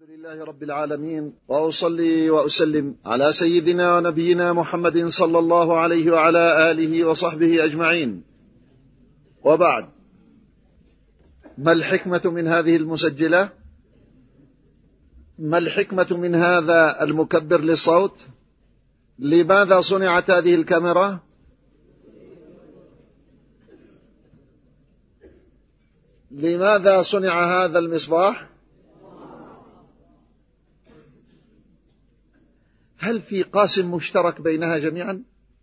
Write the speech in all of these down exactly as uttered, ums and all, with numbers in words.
لله رب العالمين، وأصلي وأسلم على سيدنا ونبينا محمد صلى الله عليه وعلى آله وصحبه أجمعين، وبعد. ما الحكمة من هذه المسجلة؟ ما الحكمة من هذا المكبر للصوت؟ لماذا صنعت هذه الكاميرا؟ لماذا صنع هذا المصباح؟ هل في قاسم مشترك بينها جميعا؟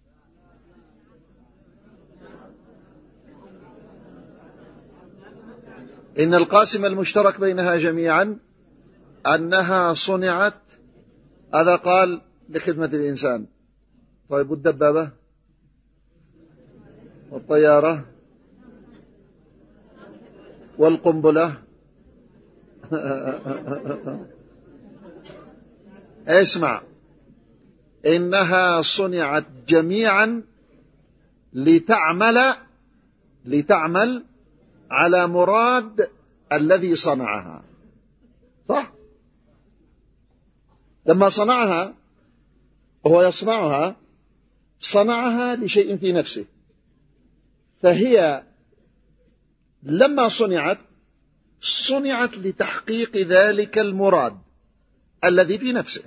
إن القاسم المشترك بينها جميعا أنها صنعت، هذا قال لخدمة الإنسان. طيب والدبابة والطيارة والقنبلة اسمع، إنها صنعت جميعا لتعمل لتعمل على مراد الذي صنعها، صح؟ لما صنعها وهو يصنعها صنعها لشيء في نفسه، فهي لما صنعت صنعت لتحقيق ذلك المراد الذي في نفسه.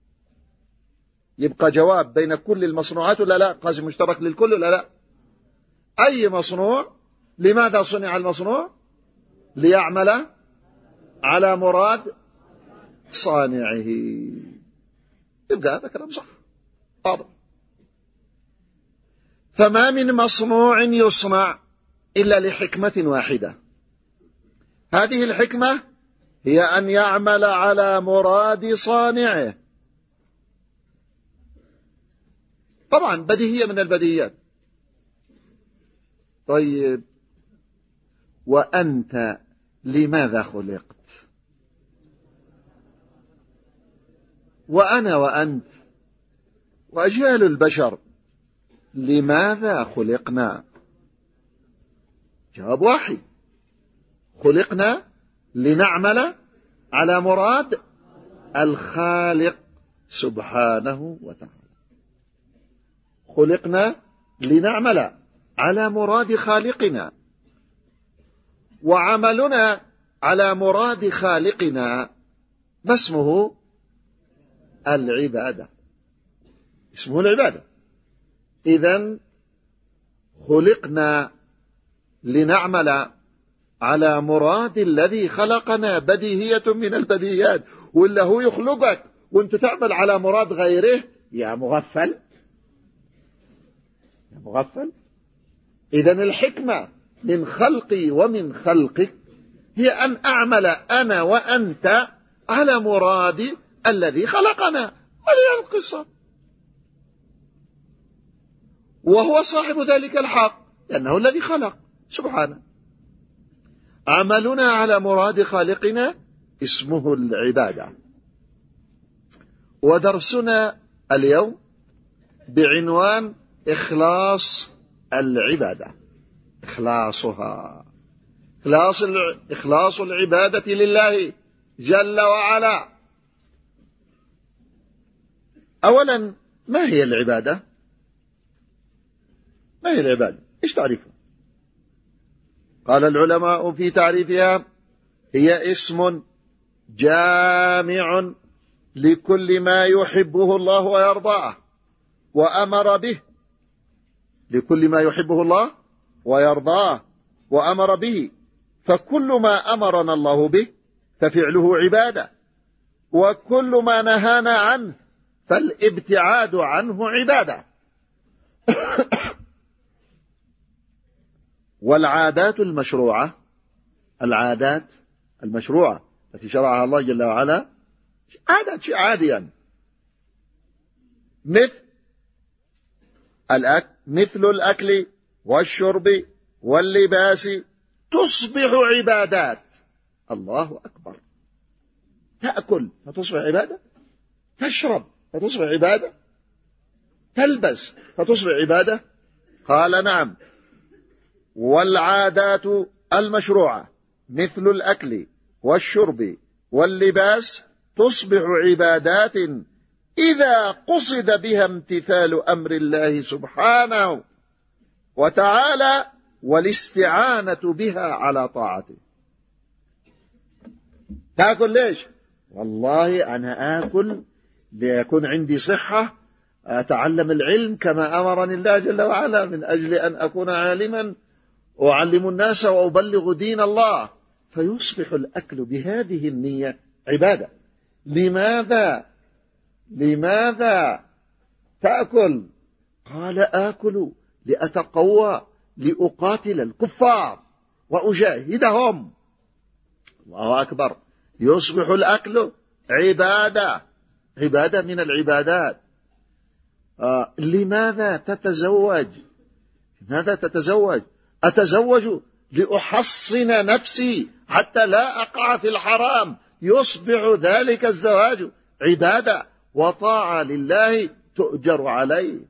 يبقى جواب بين كل المصنوعات ولا لا؟ قاسم مشترك للكل ولا لا؟ أي مصنوع لماذا صنع المصنوع؟ ليعمل على مراد صانعه. يبقى هذا كلام صح واضح. فما من مصنوع يصنع إلا لحكمة واحدة، هذه الحكمة هي أن يعمل على مراد صانعه. طبعا بديهية من البديهيات. طيب وأنت لماذا خلقت؟ وأنا وأنت وأجيال البشر لماذا خلقنا؟ جواب واحد، خلقنا لنعمل على مراد الخالق سبحانه وتعالى. خلقنا لنعمل على مراد خالقنا، وعملنا على مراد خالقنا ما اسمه؟ العبادة. اسمه العبادة. إذن خلقنا لنعمل على مراد الذي خلقنا، بديهية من البديهيات. ولا هو يخلقك وانت تعمل على مراد غيره؟ يا مغفل يا مغفل. إذن الحكمة من خلقي ومن خلقك هي أن أعمل أنا وأنت على مراد الذي خلقنا. ولي القصة، وهو صاحب ذلك الحق لأنه الذي خلق سبحانه. عملنا على مراد خالقنا اسمه العبادة. ودرسنا اليوم بعنوان إخلاص العبادة، إخلاصها، إخلاص إخلاص العبادة لله جل وعلا. أولا، ما هي العبادة؟ ما هي العبادة؟ إيش تعريفها؟ قال العلماء في تعريفها: هي اسم جامع لكل ما يحبه الله ويرضاه وأمر به، لكل ما يحبه الله ويرضاه وأمر به. فكل ما أمرنا الله به ففعله عبادة، وكل ما نهانا عنه فالابتعاد عنه عبادة. والعادات المشروعة، العادات المشروعة التي شرعها الله جل وعلا، عادات شيء عادي يعني، مثل الأكل مثل الأكل والشرب واللباس تصبح عبادات. الله أكبر. تأكل فتصبح عبادة، تشرب فتصبح عبادة، تلبس فتصبح عبادة. قال نعم. والعادات المشروعة مثل الأكل والشرب واللباس تصبح عبادات إذا قصد بها امتثال أمر الله سبحانه وتعالى والاستعانة بها على طاعته. تأكل ليش؟ والله أنا آكل ليكون عندي صحة، أتعلم العلم كما أمرني الله جل وعلا، من أجل أن أكون عالما أعلم الناس وأبلغ دين الله، فيصبح الأكل بهذه النية عبادة. لماذا؟ لماذا تأكل؟ قال آكل لأتقوى لأقاتل الكفار وأجاهدهم. الله أكبر. يصبح الأكل عبادة، عبادة من العبادات. آه لماذا تتزوج؟ لماذا تتزوج؟ أتزوج لأحصن نفسي حتى لا أقع في الحرام. يصبح ذلك الزواج عبادة وطاعة لله تؤجر عليه.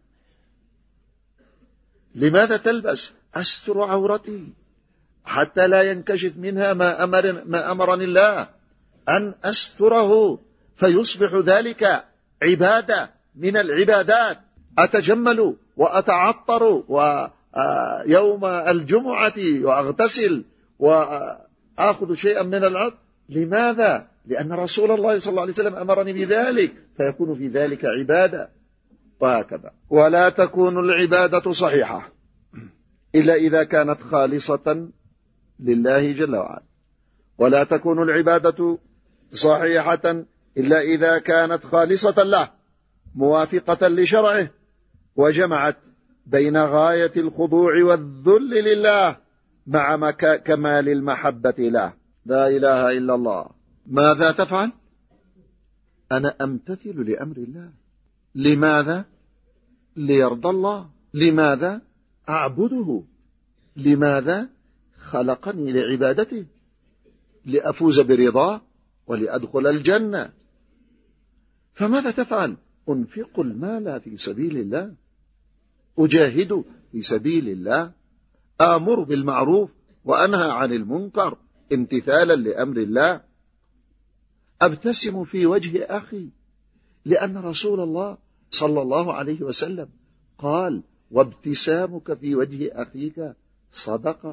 لماذا تلبس؟ أستر عورتي حتى لا ينكشف منها ما أمر ما أمرني الله أن أستره، فيصبح ذلك عبادة من العبادات. أتجمل وأتعطر ويوم الجمعة وأغتسل وأخذ شيئا من العطر. لماذا؟ لأن رسول الله صلى الله عليه وسلم أمرني بذلك، فيكون في ذلك عبادة. وهكذا. ولا تكون العبادة صحيحة إلا إذا كانت خالصة لله جل وعلا. ولا تكون العبادة صحيحة إلا إذا كانت خالصة له موافقة لشرعه، وجمعت بين غاية الخضوع والذل لله مع كمال المحبة له. لا إله إلا الله. ماذا تفعل؟ أنا أمتثل لأمر الله. لماذا؟ ليرضى الله. لماذا؟ أعبده. لماذا؟ خلقني لعبادته، لأفوز برضاه ولأدخل الجنة. فماذا تفعل؟ أنفق المال في سبيل الله، أجاهد في سبيل الله، آمر بالمعروف وأنهى عن المنكر امتثالا لأمر الله، أبتسم في وجه أخي، لأن رسول الله صلى الله عليه وسلم قال: وابتسامك في وجه أخيك صدقة.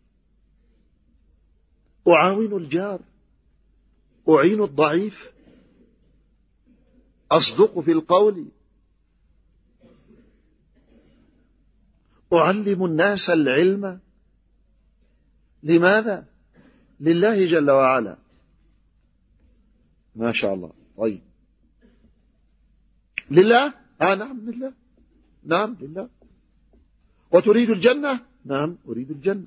أعاون الجار، أعين الضعيف، أصدق في القول، أعلم الناس العلم. لماذا؟ لله جل وعلا. ما شاء الله. طيب، لله؟ آه نعم لله. نعم لله. وتريد الجنة؟ نعم أريد الجنة.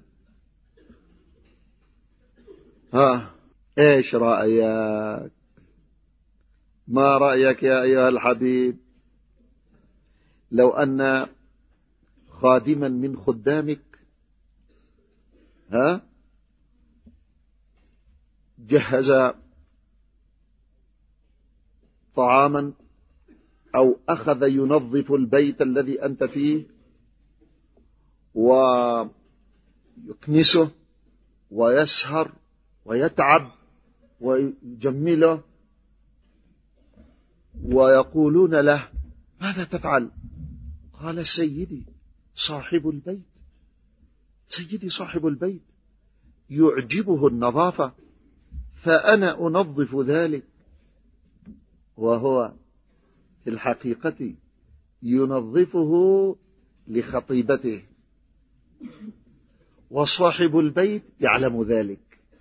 ها إيش رأيك؟ ما رأيك يا أيها الحبيب لو أن خادما من خدامك ها جهز طعاما أو أخذ ينظف البيت الذي أنت فيه ويكنسه ويسهر ويتعب ويجمله، ويقولون له: ماذا تفعل؟ قال: سيدي صاحب البيت، سيدي صاحب البيت يعجبه النظافة فأنا أنظف ذلك. وهو في الحقيقة ينظفه لخطيبته، وصاحب البيت يعلم ذلك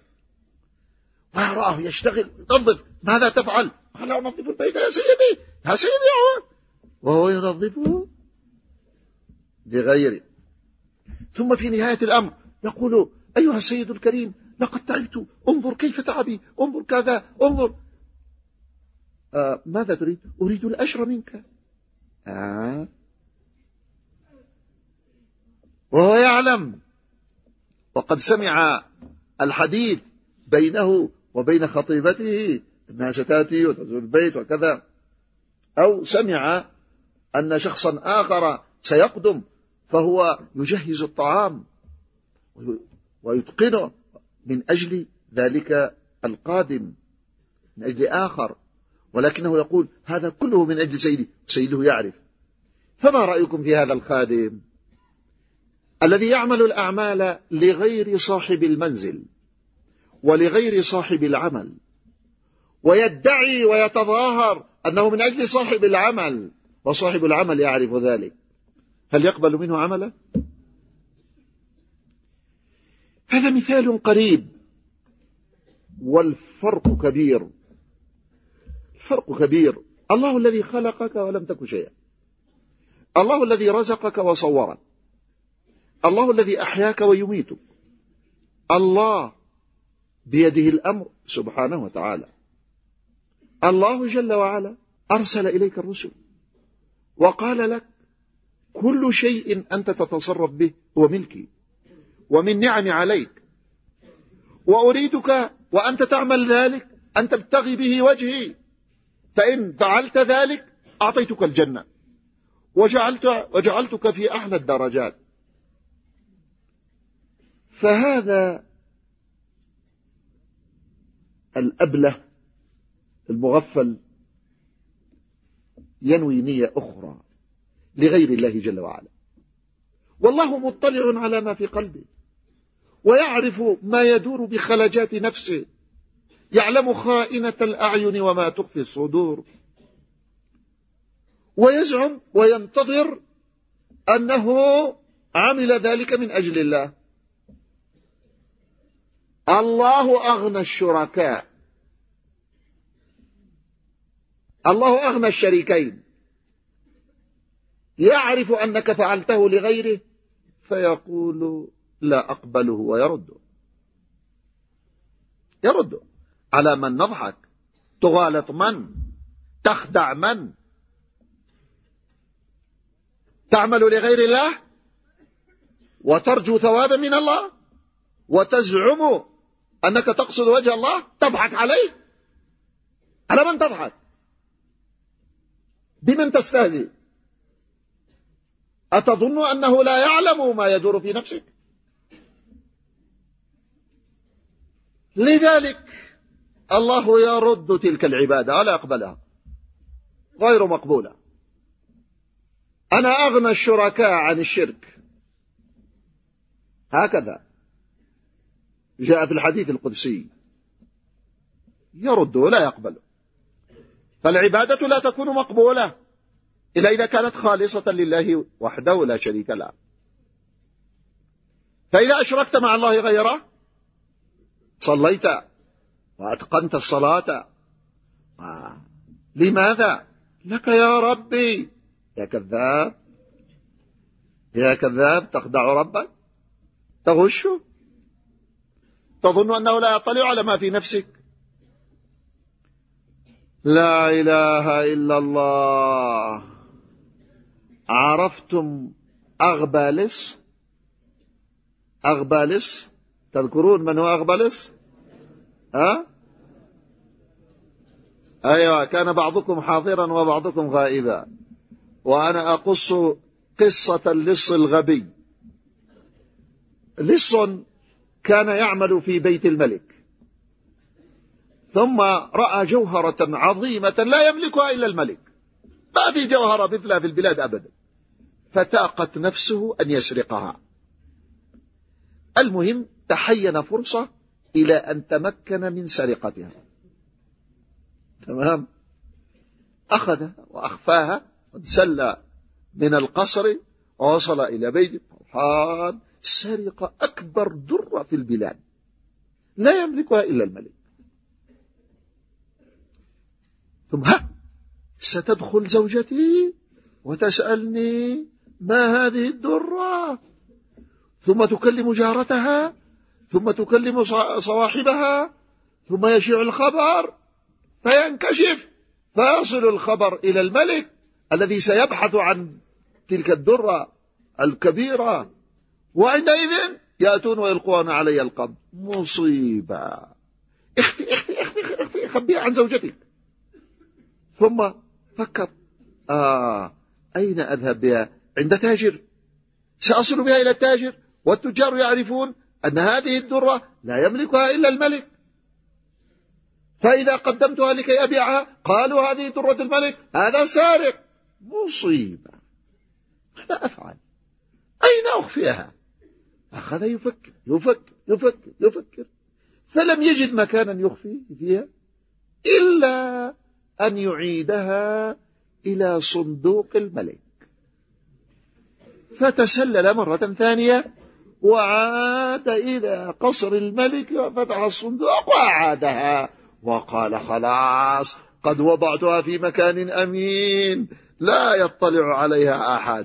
ويراه يشتغل ينظف. ماذا تفعل؟ قال: أنظف البيت يا سيدي، يا سيدي. وهو ينظفه لغيره. ثم في نهاية الأمر يقول: أيها السيد الكريم، لقد تعبت، انظر كيف تعبي، انظر كذا، انظر. آه ماذا تريد؟ أريد الأجر منك. آه. وهو يعلم، وقد سمع الحديث بينه وبين خطيبته أنها ستأتي وتزور البيت وكذا، أو سمع أن شخصا آخر سيقدم فهو يجهز الطعام ويتقنه من أجل ذلك القادم. من أجل آخر، ولكنه يقول هذا كله من أجل سيدي، سيده يعرف. فما رأيكم في هذا الخادم الذي يعمل الأعمال لغير صاحب المنزل ولغير صاحب العمل، ويدعي ويتظاهر أنه من أجل صاحب العمل، وصاحب العمل يعرف ذلك؟ هل يقبل منه عمله؟ هذا مثال قريب، والفرق كبير. الفرق كبير. الله الذي خلقك ولم تك شيئا، الله الذي رزقك وصورك، الله الذي أحياك ويميتك، الله بيده الأمر سبحانه وتعالى. الله جل وعلا أرسل إليك الرسل وقال لك كل شيء أنت تتصرف به هو ملكي ومن نعم عليك، وأريدك وأنت تعمل ذلك أن تبتغي به وجهي، فإن فعلت ذلك أعطيتك الجنة وجعلت وجعلتك في أعلى الدرجات. فهذا الأبله المغفل ينوي نية أخرى لغير الله جل وعلا، والله مطلع على ما في قلبه ويعرف ما يدور بخلجات نفسه، يعلم خائنة الأعين وما تخفي الصدور، ويزعم وينتظر أنه عمل ذلك من أجل الله. الله أغنى الشركاء، الله أغنى الشريكين، يعرف أنك فعلته لغيره فيقول لا أقبله ويرده. يرده على من نضحك؟ تغالط من؟ تخدع من؟ تعمل لغير الله وترجو ثوابا من الله وتزعم أنك تقصد وجه الله، تضحك عليه. على من تضحك؟ بمن تستهزئ؟ أتظن أنه لا يعلم ما يدور في نفسك؟ لذلك الله يرد تلك العبادة ولا يقبلها، غير مقبولة. أنا أغنى الشركاء عن الشرك، هكذا جاء في الحديث القدسي، يرد ولا يقبل. فالعبادة لا تكون مقبولة إلا إذا كانت خالصة لله وحده لا شريك له. فإذا أشركت مع الله غيره، صليت وأتقنت الصلاة، آه. لماذا؟ لك يا ربي. يا كذاب، يا كذاب، تخدع ربك، تغشه، تظن أنه لا يطلع على ما في نفسك. لا إله إلا الله. عرفتم أغبالس؟ أغبالس، تذكرون من هو أغبالس؟ ها؟ أيوة، كان بعضكم حاضرا وبعضكم غائبا، وأنا أقص قصة اللص الغبي. لص كان يعمل في بيت الملك، ثم رأى جوهرة عظيمة لا يملكها إلا الملك، ما في جوهرة مثلها في البلاد أبدا، فتاقت نفسه أن يسرقها. المهم تحين فرصة إلى أن تمكن من سرقتها، تمام؟ أخذها وأخفاها وانسلى من القصر ووصل إلى بيت فرحان، سرق أكبر درة في البلاد لا يملكها إلا الملك. ثم ها ستدخل زوجتي وتسألني ما هذه الدرة، ثم تكلم جارتها، ثم تكلم صواحبها، ثم يشيع الخبر فينكشف، فيصل الخبر إلى الملك الذي سيبحث عن تلك الدرة الكبيرة، وعندئذ يأتون ويلقون علي القبض. مصيبة. اخفي اخفي اخفي اخفي خبيها عن زوجتك. ثم فكر، آه أين أذهب بها؟ عند تاجر، سأصل بها إلى التاجر، والتجار يعرفون أن هذه الدرة لا يملكها إلا الملك. فإذا قدمتها لكي أبيعها قالوا هذه درة الملك، هذا سارق. مصيبة. ماذا أفعل؟ أين أخفيها؟ أخذ يفكر يفكر يفكر يفكر فلم يجد مكانا يخفي فيها إلا أن يعيدها إلى صندوق الملك. فتسلل مرة ثانية وعاد إلى قصر الملك وفتح الصندوق وأعادها وقال خلاص قد وضعتها في مكان أمين لا يطلع عليها أحد.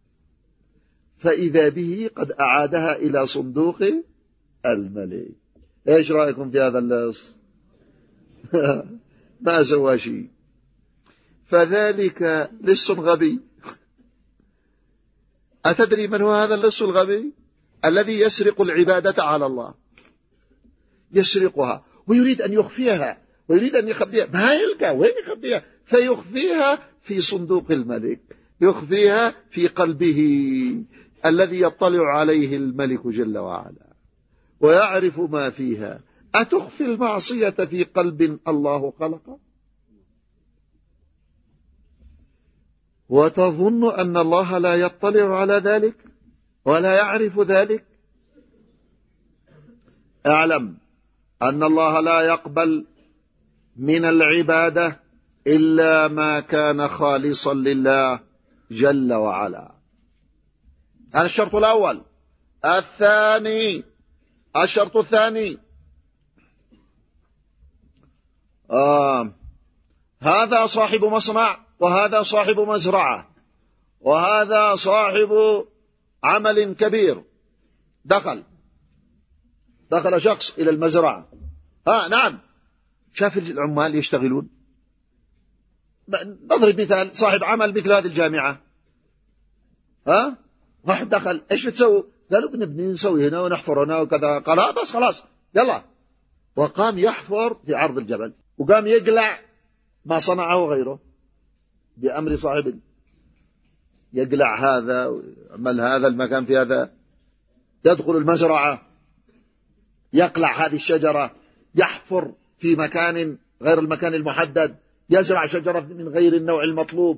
فإذا به قد أعادها إلى صندوق الملك. إيش رأيكم في هذا اللص؟ ما سوى شيء. فذلك لص غبي. أتدري من هو هذا اللص الغبي؟ الذي يسرق العبادة على الله، يسرقها ويريد أن يخفيها ويريد أن يخبيها، ما يلقى وين يخبيها، فيخفيها في صندوق الملك، يخفيها في قلبه الذي يطلع عليه الملك جل وعلا ويعرف ما فيها. أتخفي المعصية في قلب الله خلقه وتظن أن الله لا يطلع على ذلك ولا يعرف ذلك؟ اعلم أن الله لا يقبل من العبادة إلا ما كان خالصا لله جل وعلا. هذا الشرط الأول. الثاني، الشرط الثاني، آه هذا صاحب مصنع وهذا صاحب مزرعة وهذا صاحب عمل كبير. دخل دخل شخص إلى المزرعة. ها نعم، شاف العمال يشتغلون. نضرب مثال، صاحب عمل مثل هذه الجامعة، ها واحد دخل، ايش بتسوي؟ قالوا بنبني نسوي هنا ونحفر هنا وكذا. قال ها بس خلاص يلا، وقام يحفر في عرض الجبل وقام يقلع ما صنعه غيره بأمر صاحب، يقلع هذا ويعمل هذا المكان في هذا، يدخل المزرعة يقلع هذه الشجرة، يحفر في مكان غير المكان المحدد، يزرع شجرة من غير النوع المطلوب.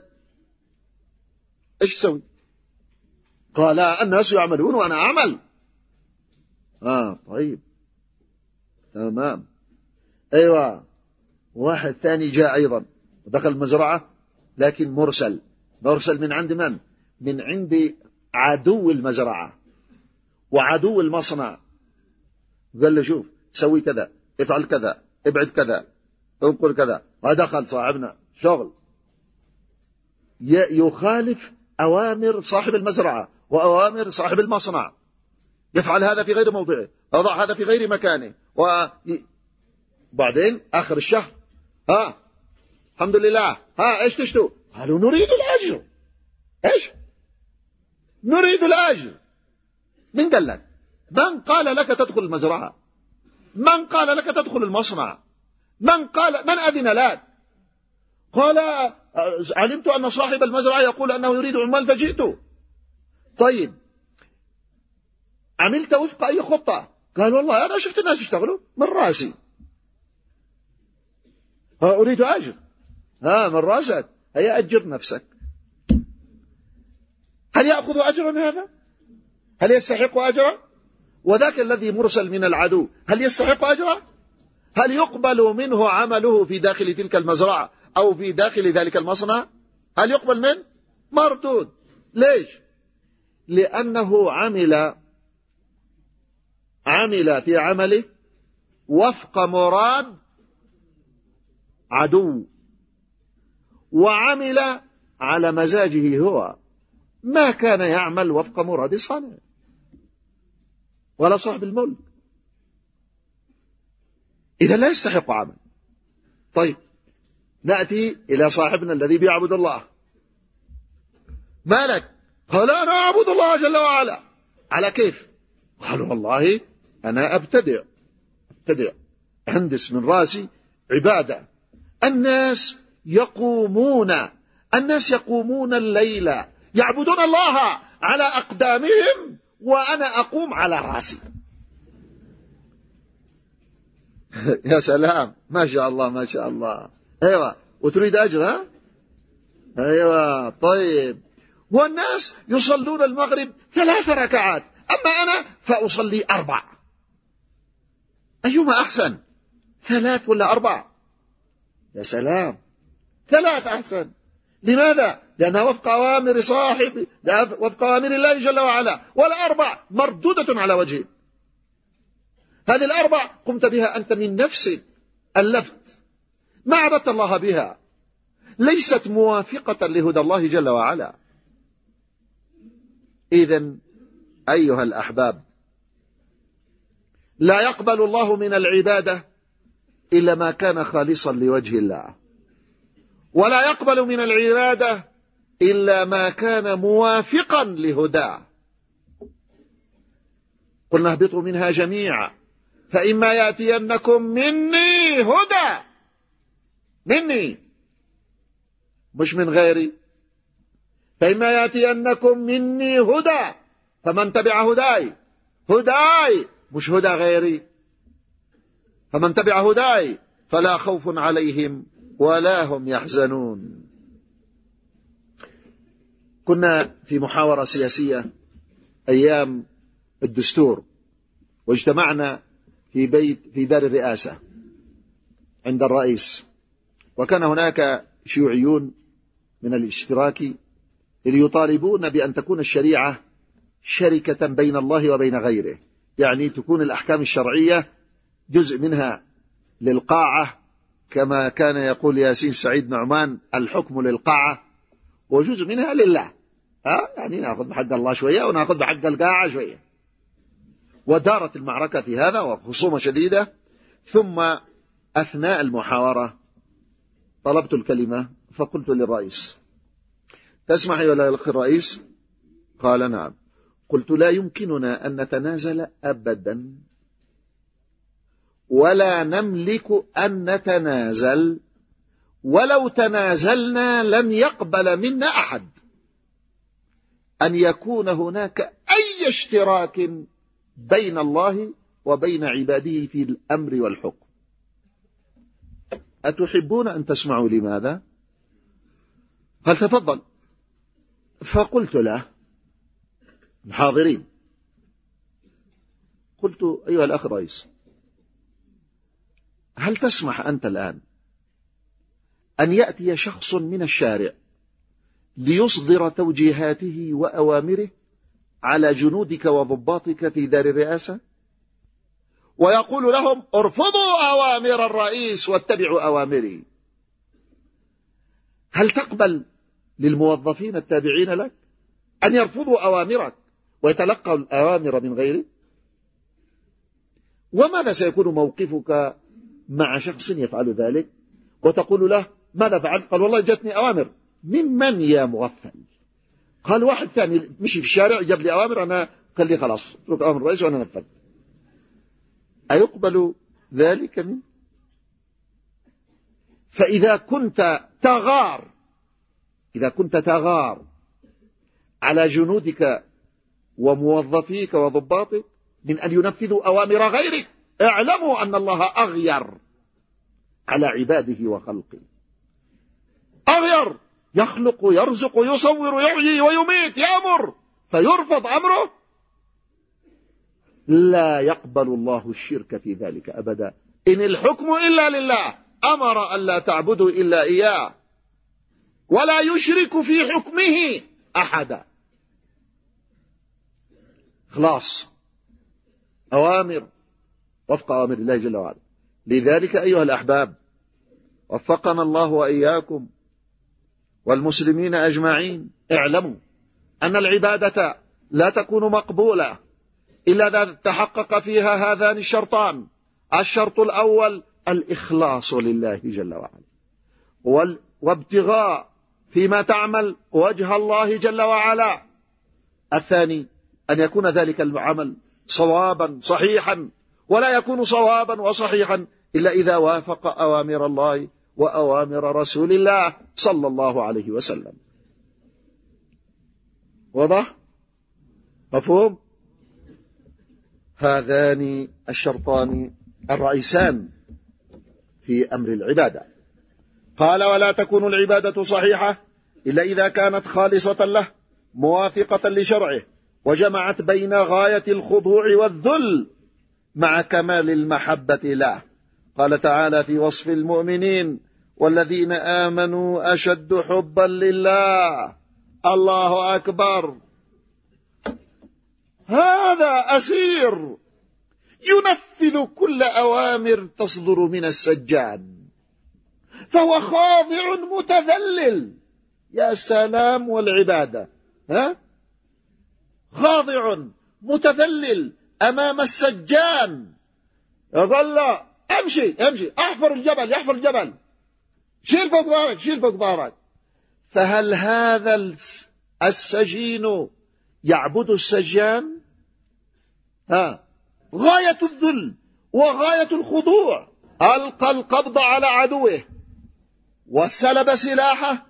ايش يسوي؟ قال الناس يعملون وأنا أعمل. آه طيب تمام. أيوة. واحد ثاني جاء أيضا ودخل المزرعة لكن مرسل. مرسل من عند من؟ من عند عدو المزرعة وعدو المصنع. قال له شوف سوي كذا، افعل كذا، ابعد كذا، انقل كذا. ودخل صاحبنا شغل يخالف أوامر صاحب المزرعة وأوامر صاحب المصنع، يفعل هذا في غير موضعه، يضع هذا في غير مكانه. وبعدين آخر الشهر ها الحمد لله، ها ايش تشتو؟ قالوا نريد الأجر. ايش نريد الأجر؟ من قال لك؟ من قال لك تدخل المزرعة؟ من قال لك تدخل المصنع؟ من قال؟ من أذن لك؟ قال علمت أن صاحب المزرعة يقول أنه يريد عمال فجئت. طيب عملت وفق أي خطة؟ قال والله أنا شفت الناس يشتغلوا من راسي. ها أريد أجر. ها من راسك، هيا أجر نفسك. هل يأخذ أجرا هذا؟ هل يستحق أجرا؟ وذاك الذي مرسل من العدو هل يستحق أجرا؟ هل يقبل منه عمله في داخل تلك المزرعة أو في داخل ذلك المصنع؟ هل يقبل منه؟ مردود. ليش؟ لأنه عمل عمل في عمله وفق مراد عدو، وعمل على مزاجه هو، ما كان يعمل وفق مراد صانع ولا صاحب الملك. إذا لا يستحق عمل. طيب نأتي إلى صاحبنا الذي بيعبد الله. مالك؟ قال أنا أعبد الله جل وعلا. على كيف؟ قالوا والله أنا أبتدع أبتدع أهندس من راسي عبادة. الناس يقومون الناس يقومون الليل يعبدون الله على أقدامهم وأنا أقوم على راسي. يا سلام، ما شاء الله ما شاء الله. أيوة، وتريد أجر؟ ها؟ أيوة طيب. والناس يصلون المغرب ثلاث ركعات، أما أنا فأصلي أربع. أيما أحسن، ثلاث ولا أربع؟ يا سلام، ثلاث أحسن. لماذا؟ لأنها وفق أوامر صاحب، وفق أوامر الله جل وعلا. والأربع مردودة على وجهه. هذه الأربع قمت بها أنت من نفسك، ألفت، ما عبدت الله بها، ليست موافقة لهدى الله جل وعلا. إذن أيها الأحباب، لا يقبل الله من العبادة إلا ما كان خالصا لوجه الله، ولا يقبل من العبادة إلا ما كان موافقا لهداه. قلنا اهبطوا منها جميعا فإما يأتينكم مني هدى، مني مش من غيري. فإما يأتينكم مني هدى فمن تبع هداي، هداي مش هدى غيري، فمن تبع هداي فلا خوف عليهم ولا هم يحزنون. كنا في محاورة سياسية أيام الدستور، واجتمعنا في بيت في دار الرئاسة عند الرئيس، وكان هناك شيوعيون من الاشتراك يطالبون بأن تكون الشريعة شركة بين الله وبين غيره، يعني تكون الأحكام الشرعية جزء منها للقاعة، كما كان يقول ياسين سعيد نعمان الحكم للقاعة، وجزء منها لله. ها يعني نأخذ بحق الله شوية ونأخذ بحق القاعة شوية. ودارت المعركة في هذا وخصومة شديدة. ثم أثناء المحاورة طلبت الكلمة فقلت للرئيس: تسمح يا الأخ الرئيس؟ قال: نعم. قلت: لا يمكننا أن نتنازل أبدا، ولا نملك أن نتنازل، ولو تنازلنا لن يقبل منا أحد أن يكون هناك أي اشتراك بين الله وبين عباده في الأمر والحكم. أتحبون أن تسمعوا لماذا؟ قال: تفضل. فقلت له الحاضرين، قلت: أيها الأخ الرئيس، هل تسمح أنت الآن أن يأتي شخص من الشارع ليصدر توجيهاته وأوامره على جنودك وضباطك في دار الرئاسة، ويقول لهم: ارفضوا أوامر الرئيس واتبعوا أوامري؟ هل تقبل للموظفين التابعين لك أن يرفضوا أوامرك ويتلقوا الأوامر من غيرك؟ وماذا سيكون موقفك مع شخص يفعل ذلك وتقول له: ماذا فعلت؟ قال: والله جاتني أوامر. ممن يا مغفل؟ قال: واحد ثاني مشي في الشارع جاب لي أوامر، أنا قال لي خلاص اترك أوامر الرئيس وأنا نفذت. أيقبل ذلك منه؟ فإذا كنت تغار إذا كنت تغار على جنودك وموظفيك وضباطك من أن ينفذوا أوامر غيرك، اعلموا أن الله أغير على عباده وخلقه. أغير، يخلق يرزق يصور يحيي ويميت، يأمر فيرفض أمره. لا يقبل الله الشرك في ذلك أبدا. إن الحكم إلا لله، أمر أن لا تعبدوا إلا إياه ولا يشرك في حكمه أحدا. خلاص، أوامر وفق أوامر الله جل وعلا. لذلك أيها الأحباب، وفقنا الله وإياكم والمسلمين أجمعين، اعلموا أن العبادة لا تكون مقبولة إلا إذا تحقق فيها هذان الشرطان. الشرط الأول الإخلاص لله جل وعلا، وابتغاء فيما تعمل وجه الله جل وعلا. الثاني أن يكون ذلك العمل صوابا صحيحا، ولا يكون صوابا وصحيحا إلا إذا وافق أوامر الله وأوامر رسول الله صلى الله عليه وسلم. واضح؟ مفهوم؟ هذان الشرطان الرئيسان في أمر العبادة. قال: ولا تكون العبادة صحيحة إلا إذا كانت خالصة له موافقة لشرعه وجمعت بين غاية الخضوع والذل مع كمال المحبة له. قال تعالى في وصف المؤمنين: والذين آمنوا أشد حبا لله. الله أكبر. هذا أسير ينفذ كل أوامر تصدر من السجان، فهو خاضع متذلل. يا سلام والعبادة، ها؟ خاضع متذلل أمام السجان. يقول له: امشي امشي، احفر الجبل، يحفر الجبل، شيل فوق ظهرك، شيل فوق ظهرك. فهل هذا السجين يعبد السجان؟ ها، غاية الذل وغاية الخضوع. ألقى القبض على عدوه وسلب سلاحه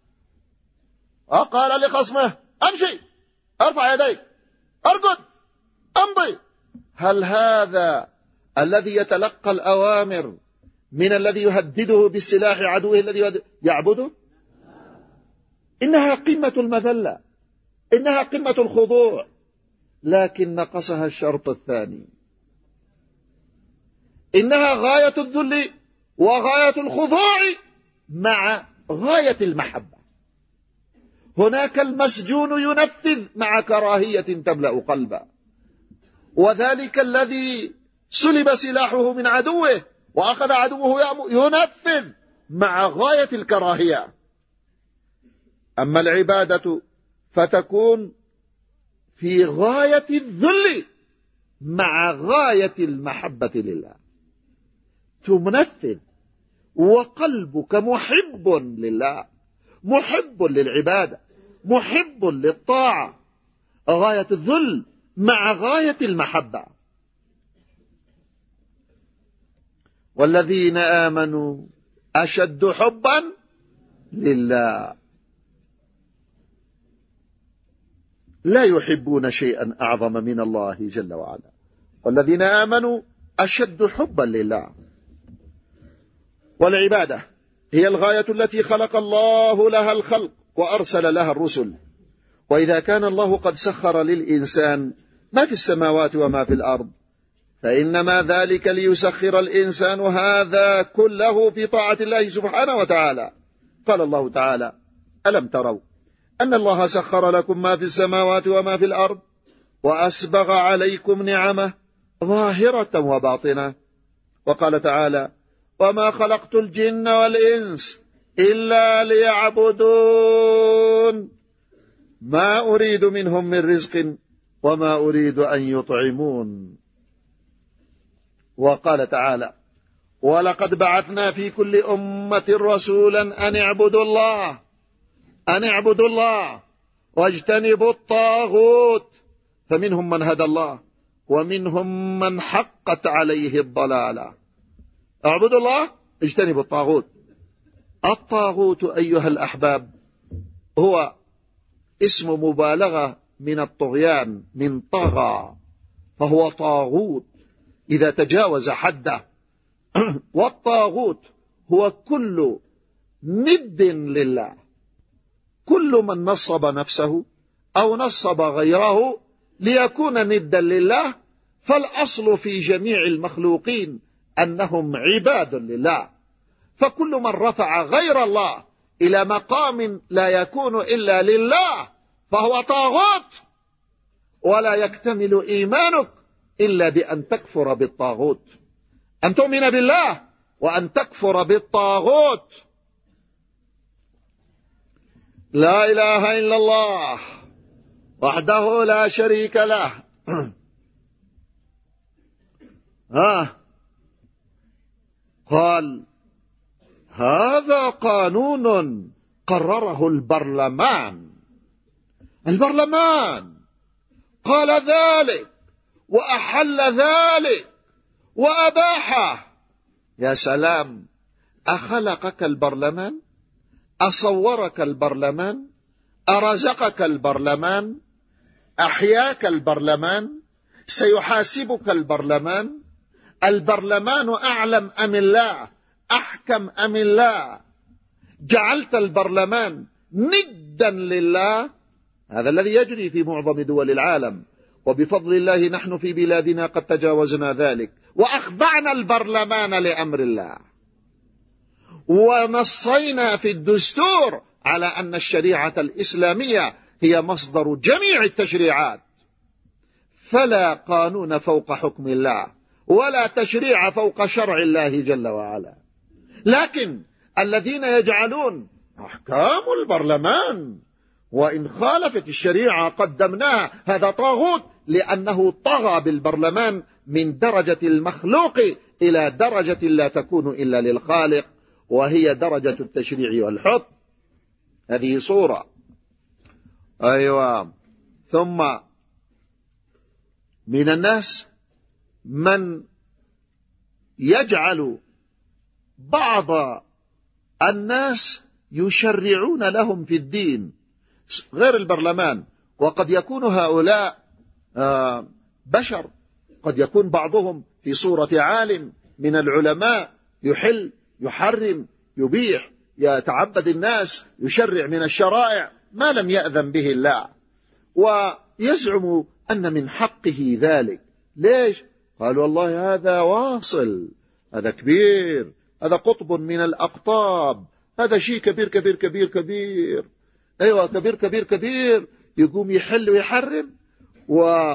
وقال لخصمه: امشي، ارفع يديك، ارقد، امضي. هل هذا الذي يتلقى الأوامر من الذي يهدده بالسلاح عدوه الذي يعبده؟ إنها قمة المذلة، إنها قمة الخضوع، لكن نقصها الشرط الثاني. إنها غاية الذل وغاية الخضوع مع غاية المحبة. هناك المسجون ينفذ مع كراهية تملأ قلبه، وذلك الذي سلب سلاحه من عدوه وأخذ عدوه ينفذ مع غاية الكراهية. أما العبادة فتكون في غاية الذل مع غاية المحبة لله. تنفذ وقلبك محب لله، محب للعبادة، محب للطاعة. غاية الذل مع غاية المحبة. والذين آمنوا أشد حبا لله. لا يحبون شيئا أعظم من الله جل وعلا. والذين آمنوا أشد حبا لله. والعبادة هي الغاية التي خلق الله لها الخلق وأرسل لها الرسل. وإذا كان الله قد سخر للإنسان ما في السماوات وما في الأرض، فإنما ذلك ليسخر الإنسان هذا كله في طاعة الله سبحانه وتعالى. قال الله تعالى: ألم تروا أن الله سخر لكم ما في السماوات وما في الأرض وأسبغ عليكم نعمه ظاهرة وباطنة. وقال تعالى: وما خلقت الجن والإنس إلا ليعبدون ما أريد منهم من رزق وما أريد أن يطعمون. وقال تعالى: ولقد بعثنا في كل أمة رسولا أن اعبدوا الله أن اعبدوا الله واجتنبوا الطاغوت فمنهم من هدى الله ومنهم من حقت عليه الضلالة. اعبدوا الله، اجتنبوا الطاغوت. الطاغوت أيها الأحباب هو اسم مبالغة من الطغيان، من طغى، فهو طاغوت إذا تجاوز حده. والطاغوت هو كل ند لله، كل من نصب نفسه أو نصب غيره ليكون ندا لله. فالأصل في جميع المخلوقين أنهم عباد لله، فكل من رفع غير الله إلى مقام لا يكون إلا لله فهو طاغوت. ولا يكتمل إيمانك إلا بأن تكفر بالطاغوت، أن تؤمن بالله وأن تكفر بالطاغوت. لا إله إلا الله وحده لا شريك له. ها قال: هذا قانون قرره البرلمان. البرلمان قال ذلك وأحل ذلك وأباحه. يا سلام! أخلقك البرلمان؟ أصورك البرلمان؟ أرزقك البرلمان؟ أحياك البرلمان؟ سيحاسبك البرلمان؟ البرلمان أعلم أم الله أحكم أم الله؟ جعلت البرلمان ندا لله؟ هذا الذي يجري في معظم دول العالم، وبفضل الله نحن في بلادنا قد تجاوزنا ذلك وأخضعنا البرلمان لأمر الله، ونصينا في الدستور على أن الشريعة الإسلامية هي مصدر جميع التشريعات، فلا قانون فوق حكم الله ولا تشريع فوق شرع الله جل وعلا. لكن الذين يجعلون أحكام البرلمان وإن خالفت الشريعة قدمناها، هذا طاغوت، لأنه طغى بالبرلمان من درجة المخلوق إلى درجة لا تكون إلا للخالق، وهي درجة التشريع والحكم. هذه صورة. أيوة. ثم من الناس من يجعل بعض الناس يشرعون لهم في الدين غير البرلمان، وقد يكون هؤلاء بشر، قد يكون بعضهم في صورة عالم من العلماء يحل يحرم يبيح يتعبد الناس يشرع من الشرائع ما لم يأذن به الله، ويزعم أن من حقه ذلك. ليش؟ قالوا والله هذا واصل، هذا كبير، هذا قطب من الأقطاب، هذا شيء كبير كبير كبير كبير. أيوة كبير كبير كبير، يقوم يحل ويحرم و...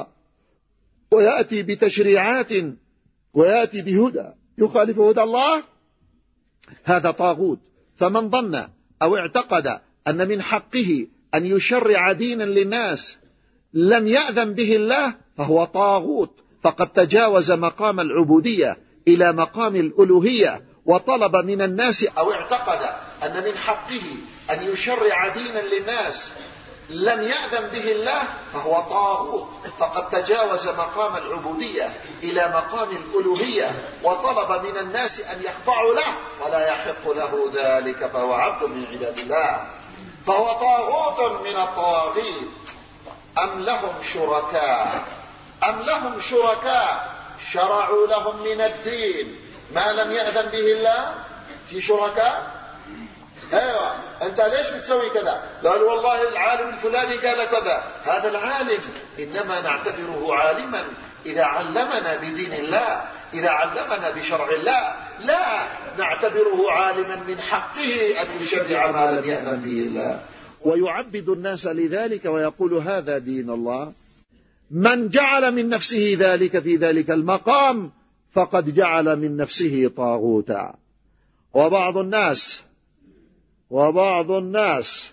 ويأتي بتشريعات ويأتي بهدى يخالف هدى الله، هذا طاغوت. فمن ظن أو اعتقد أن من حقه أن يشرع دينا للناس لم يأذن به الله فهو طاغوت، فقد تجاوز مقام العبودية إلى مقام الألوهية، وطلب من الناس أو اعتقد أن من حقه أن يشرع دينا للناس لم يأذن به الله فهو طاغوت، فقد تجاوز مقام العبودية إلى مقام الألوهية، وطلب من الناس أن يخضعوا له ولا يحق له ذلك، فهو عبد من عباد الله، فهو طاغوت من الطواغيت. أم لهم شركاء أم لهم شركاء شرعوا لهم من الدين ما لم يأذن به الله؟ في شركاء؟ ايوه، انت ليش بتسوي كذا؟ قالوا والله العالم الفلاني قال كذا. هذا العالم انما نعتبره عالما اذا علمنا بدين الله، اذا علمنا بشرع الله، لا نعتبره عالما من حقه ان يشرع ما لم يأذن به الله، ويعبد الناس لذلك ويقول هذا دين الله. من جعل من نفسه ذلك في ذلك المقام فقد جعل من نفسه طاغوتا. وبعض الناس وبعض الناس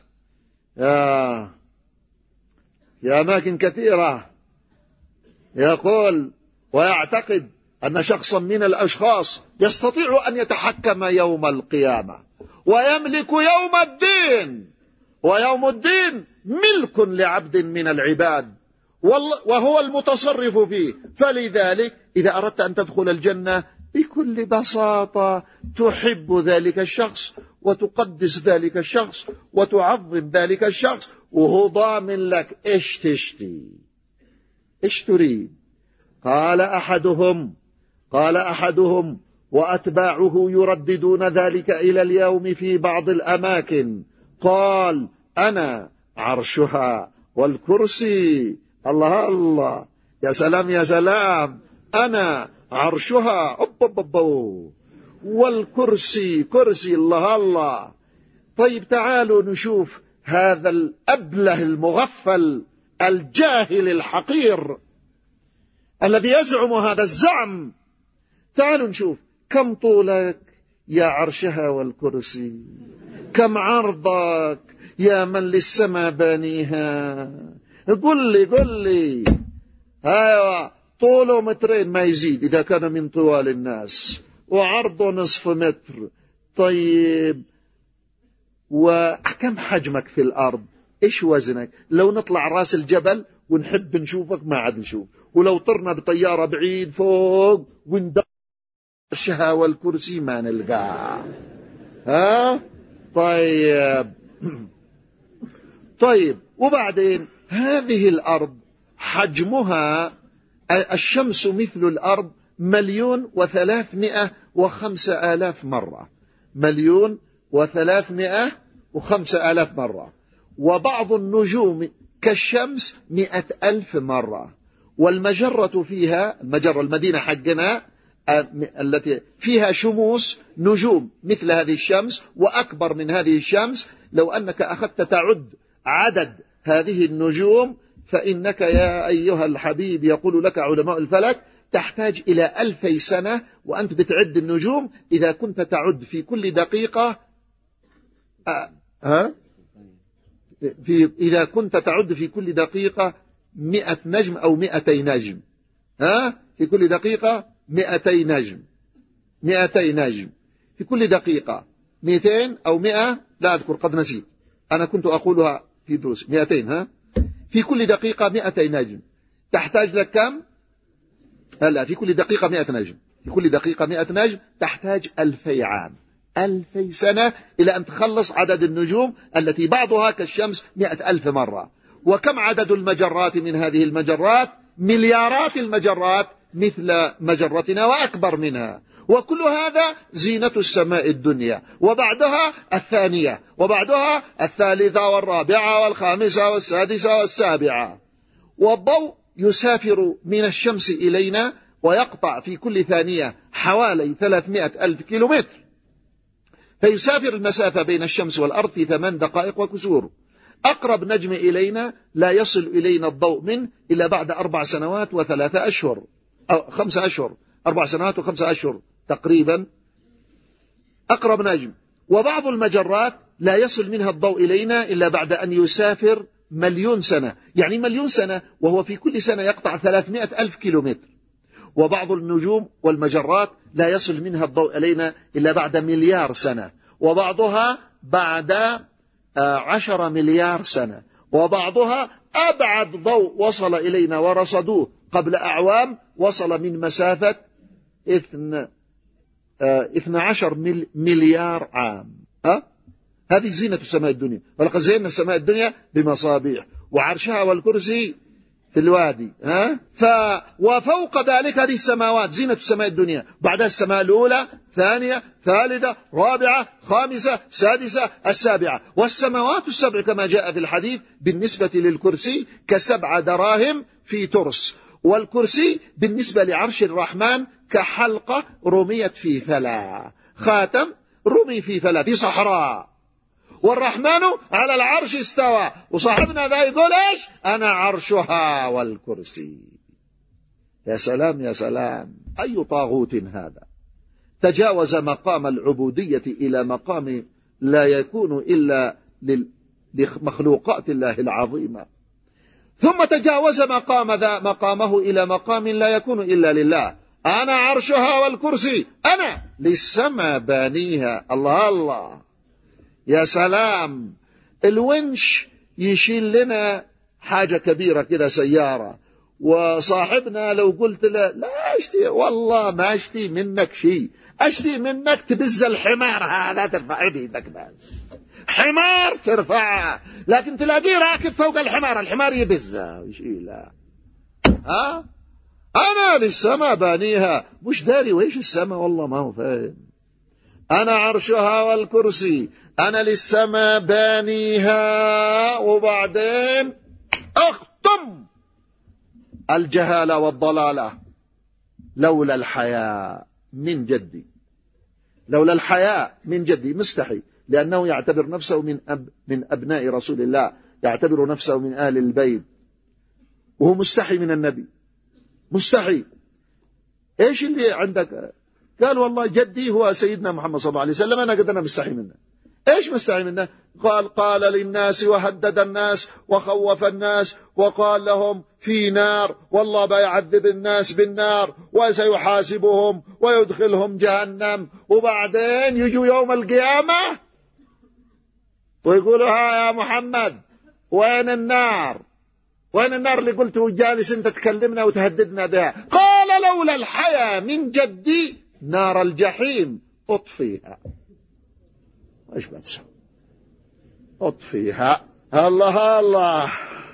يا في أماكن كثيرة يقول ويعتقد أن شخصا من الأشخاص يستطيع أن يتحكم يوم القيامة ويملك يوم الدين، ويوم الدين ملك لعبد من العباد وهو المتصرف فيه. فلذلك إذا أردت أن تدخل الجنة بكل بساطة تحب ذلك الشخص وتقدس ذلك الشخص وتعظم ذلك الشخص، وهو ضامن لك إيش تشتي إيش تريد. قال أحدهم قال أحدهم وأتباعه يرددون ذلك إلى اليوم في بعض الأماكن، قال أنا عرشها والكرسي. الله الله، يا سلام يا سلام، أنا عرشها أوب والكرسي كرسي. الله الله. طيب تعالوا نشوف هذا الأبله المغفل الجاهل الحقير الذي يزعم هذا الزعم. تعالوا نشوف كم طولك يا عرشها والكرسي، كم عرضك يا من للسماء بانيها. قل لي قل لي. ايوه، طوله مترين ما يزيد إذا كان من طوال الناس، وعرضه نصف متر. طيب وكم حجمك في الأرض؟ إيش وزنك؟ لو نطلع راس الجبل ونحب نشوفك ما عاد نشوف، ولو طرنا بطيارة بعيد فوق وندور الشها والكرسي ما نلقاه. ها طيب طيب وبعدين هذه الأرض حجمها الشمس مثل الأرض مليون وثلاثمائة وخمسة آلاف مرة، مليون وثلاثمائة وخمسة آلاف مرة. وبعض النجوم كالشمس مئة ألف مرة. والمجرة فيها، المجرة المدينة حقنا التي فيها شموس نجوم مثل هذه الشمس وأكبر من هذه الشمس، لو أنك أخذت تعد عدد هذه النجوم فإنك يا أيها الحبيب يقول لك علماء الفلك تحتاج إلى ألفي سنة وأنت بتعد النجوم إذا كنت تعد في كل دقيقة أه؟ في إذا كنت تعد في كل دقيقة مئة نجم أو مئتي نجم، ها؟ في كل دقيقة مئتي نجم، مئتي نجم في كل دقيقة، مئتين أو مئة لا أذكر قد نسيت، أنا كنت أقولها في دروس، مئتين، ها؟ في كل دقيقة مئتي نجم، تحتاج لك كم؟ هلا في كل دقيقة مئة نجم، في كل دقيقة مئة نجم تحتاج ألفي عام، ألفي سنة إلى أن تخلص عدد النجوم التي بعضها كالشمس مئة ألف مرة. وكم عدد المجرات من هذه المجرات؟ مليارات المجرات مثل مجرتنا وأكبر منها. وكل هذا زينة السماء الدنيا، وبعدها الثانية، وبعدها الثالثة والرابعة والخامسة والسادسة والسابعة. والضوء يسافر من الشمس إلينا ويقطع في كل ثانية حوالي ثلاثمائة ألف كيلومتر، فيسافر المسافة بين الشمس والأرض في ثمان دقائق وكسور. أقرب نجم إلينا لا يصل إلينا الضوء منه إلا بعد أربع سنوات وثلاثة أشهر أو خمسة أشهر، أربع سنوات وخمسة أشهر تقريبا أقرب نجم. وبعض المجرات لا يصل منها الضوء إلينا إلا بعد أن يسافر مليون سنة، يعني مليون سنة وهو في كل سنة يقطع ثلاثمائة ألف كيلومتر. وبعض النجوم والمجرات لا يصل منها الضوء إلينا إلا بعد مليار سنة، وبعضها بعد عشر مليار سنة، وبعضها أبعد ضوء وصل إلينا ورصدوه قبل أعوام وصل من مسافة اثنى عشر مليار عام. أه؟ هذه زينة السماء الدنيا. ولقد زينا السماء الدنيا بمصابيح وعرشها والكرسي في الوادي. ها؟ ف وفوق ذلك هذه السماوات زينة السماء الدنيا، بعدها السماء الأولى، ثانية، ثالثة، رابعة، خامسة، سادسة، السابعة. والسماوات السبع كما جاء في الحديث بالنسبة للكرسي كسبع دراهم في ترس، والكرسي بالنسبة لعرش الرحمن كحلقة رميت في فلا، خاتم رمي في فلا في صحراء. والرحمن على العرش استوى، وصاحبنا ذا يقول ايش؟ انا عرشها والكرسي. يا سلام يا سلام، اي طاغوت هذا تجاوز مقام العبودية الى مقام لا يكون الا لمخلوقات الله العظيمة، ثم تجاوز مقام ذا مقامه الى مقام لا يكون الا لله. انا عرشها والكرسي، انا للسماء بانيها. الله الله يا سلام. الونش يشيل لنا حاجة كبيرة كده سيارة، وصاحبنا لو قلت له لا اشتي والله ما اشتي منك شيء، اشتي منك تبز الحمار هذا ترفع ايدك بس، حمار ترفعه، لكن تلاقيه راكب فوق الحمار، الحمار يبزه ويشيلها. ها انا للسماء بانيها، مش داري ويش السماء، والله ما هو فاهم. أنا عرشها والكرسي، أنا للسماء بانيها. وبعدين أختم الجهالة والضلالة. لولا الحياء من جدي، لولا الحياء من جدي مستحي، لأنه يعتبر نفسه من أب من أبناء رسول الله، يعتبر نفسه من آل البيت، وهو مستحي من النبي، مستحي. إيش اللي عندك؟ قال والله جدي هو سيدنا محمد صلى الله عليه وسلم، أنا قد أنا مستحي منه. إيش مستحي منه؟ قال قال للناس وهدد الناس وخوف الناس وقال لهم في نار، والله بيعذب الناس بالنار وسيحاسبهم ويدخلهم جهنم، وبعدين يجوا يوم القيامة ويقولوا ها يا محمد وين النار؟ وين النار اللي قلت جالس انت تكلمنا وتهددنا بها؟ قال لولا الحياة من جدي نار الجحيم أطفيها. ايش بتسوي؟ أطفيها. الله الله،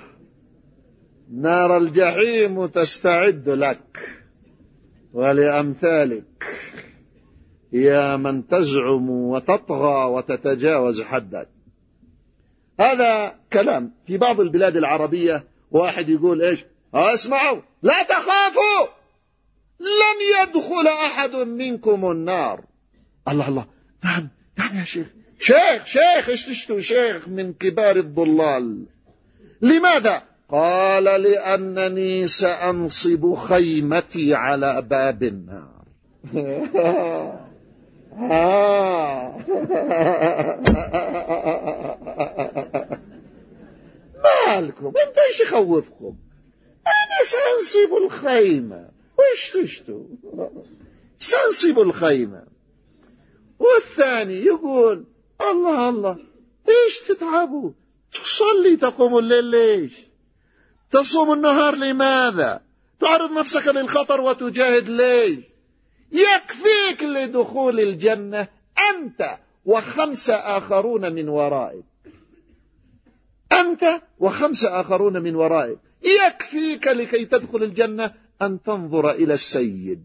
نار الجحيم تستعد لك ولأمثالك. يا من تزعم وتطغى وتتجاوز حدك. هذا كلام في بعض البلاد العربية. واحد يقول إيش؟ اسمعوا، لا تخافوا، لن يدخل أحد منكم النار. الله الله، نعم نعم يا شيخ، شيخ شيخ ايش تشتو؟ شيخ من كبار الضلال. لماذا؟ قال لأنني سأنصب خيمتي على باب النار. مالكم انتوا ايش يخوفكم؟ انا سأنصب الخيمة، وإيش تشتو؟ سأنصب الخيمة. والثاني يقول الله الله، ايش تتعبوا؟ تصلي تقوم الليل ليش؟ تصوم النهار لماذا؟ تعرض نفسك للخطر وتجاهد ليش؟ يكفيك لدخول الجنة أنت وخمسة آخرون من ورائك، أنت وخمسة آخرون من ورائك. يكفيك لكي تدخل الجنة أن تنظر إلى السيد.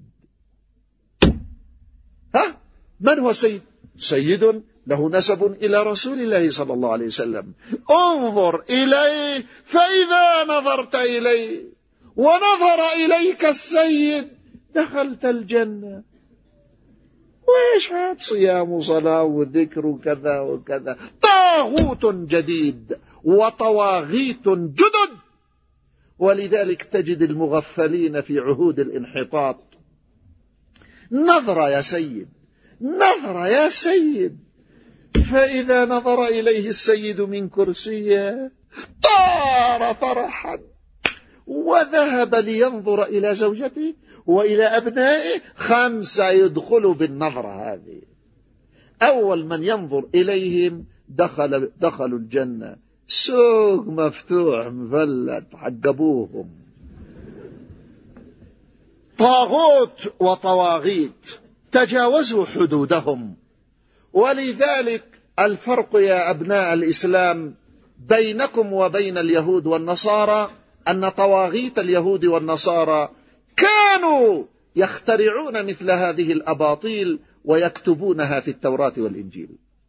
ها؟ من هو سيد؟ سيد له نسب إلى رسول الله صلى الله عليه وسلم. انظر إليه، فإذا نظرت إليه ونظر إليك السيد دخلت الجنة. وإيش هذا؟ صيام وصلاة وذكر وكذا وكذا. طاغوت جديد وطواغيت جدد. ولذلك تجد المغفلين في عهود الانحطاط نظر يا سيد، نظر يا سيد، فإذا نظر إليه السيد من كرسيه طار فرحا وذهب لينظر إلى زوجته وإلى أبنائه. خمسة يدخلوا بالنظرة هذه. أول من ينظر إليهم دخل دخلوا الجنة. سوق مفتوح مفلت حق أبوهم. طاغوت وطواغيت تجاوزوا حدودهم. ولذلك الفرق يا أبناء الإسلام بينكم وبين اليهود والنصارى أن طواغيت اليهود والنصارى كانوا يخترعون مثل هذه الأباطيل ويكتبونها في التوراة والإنجيل.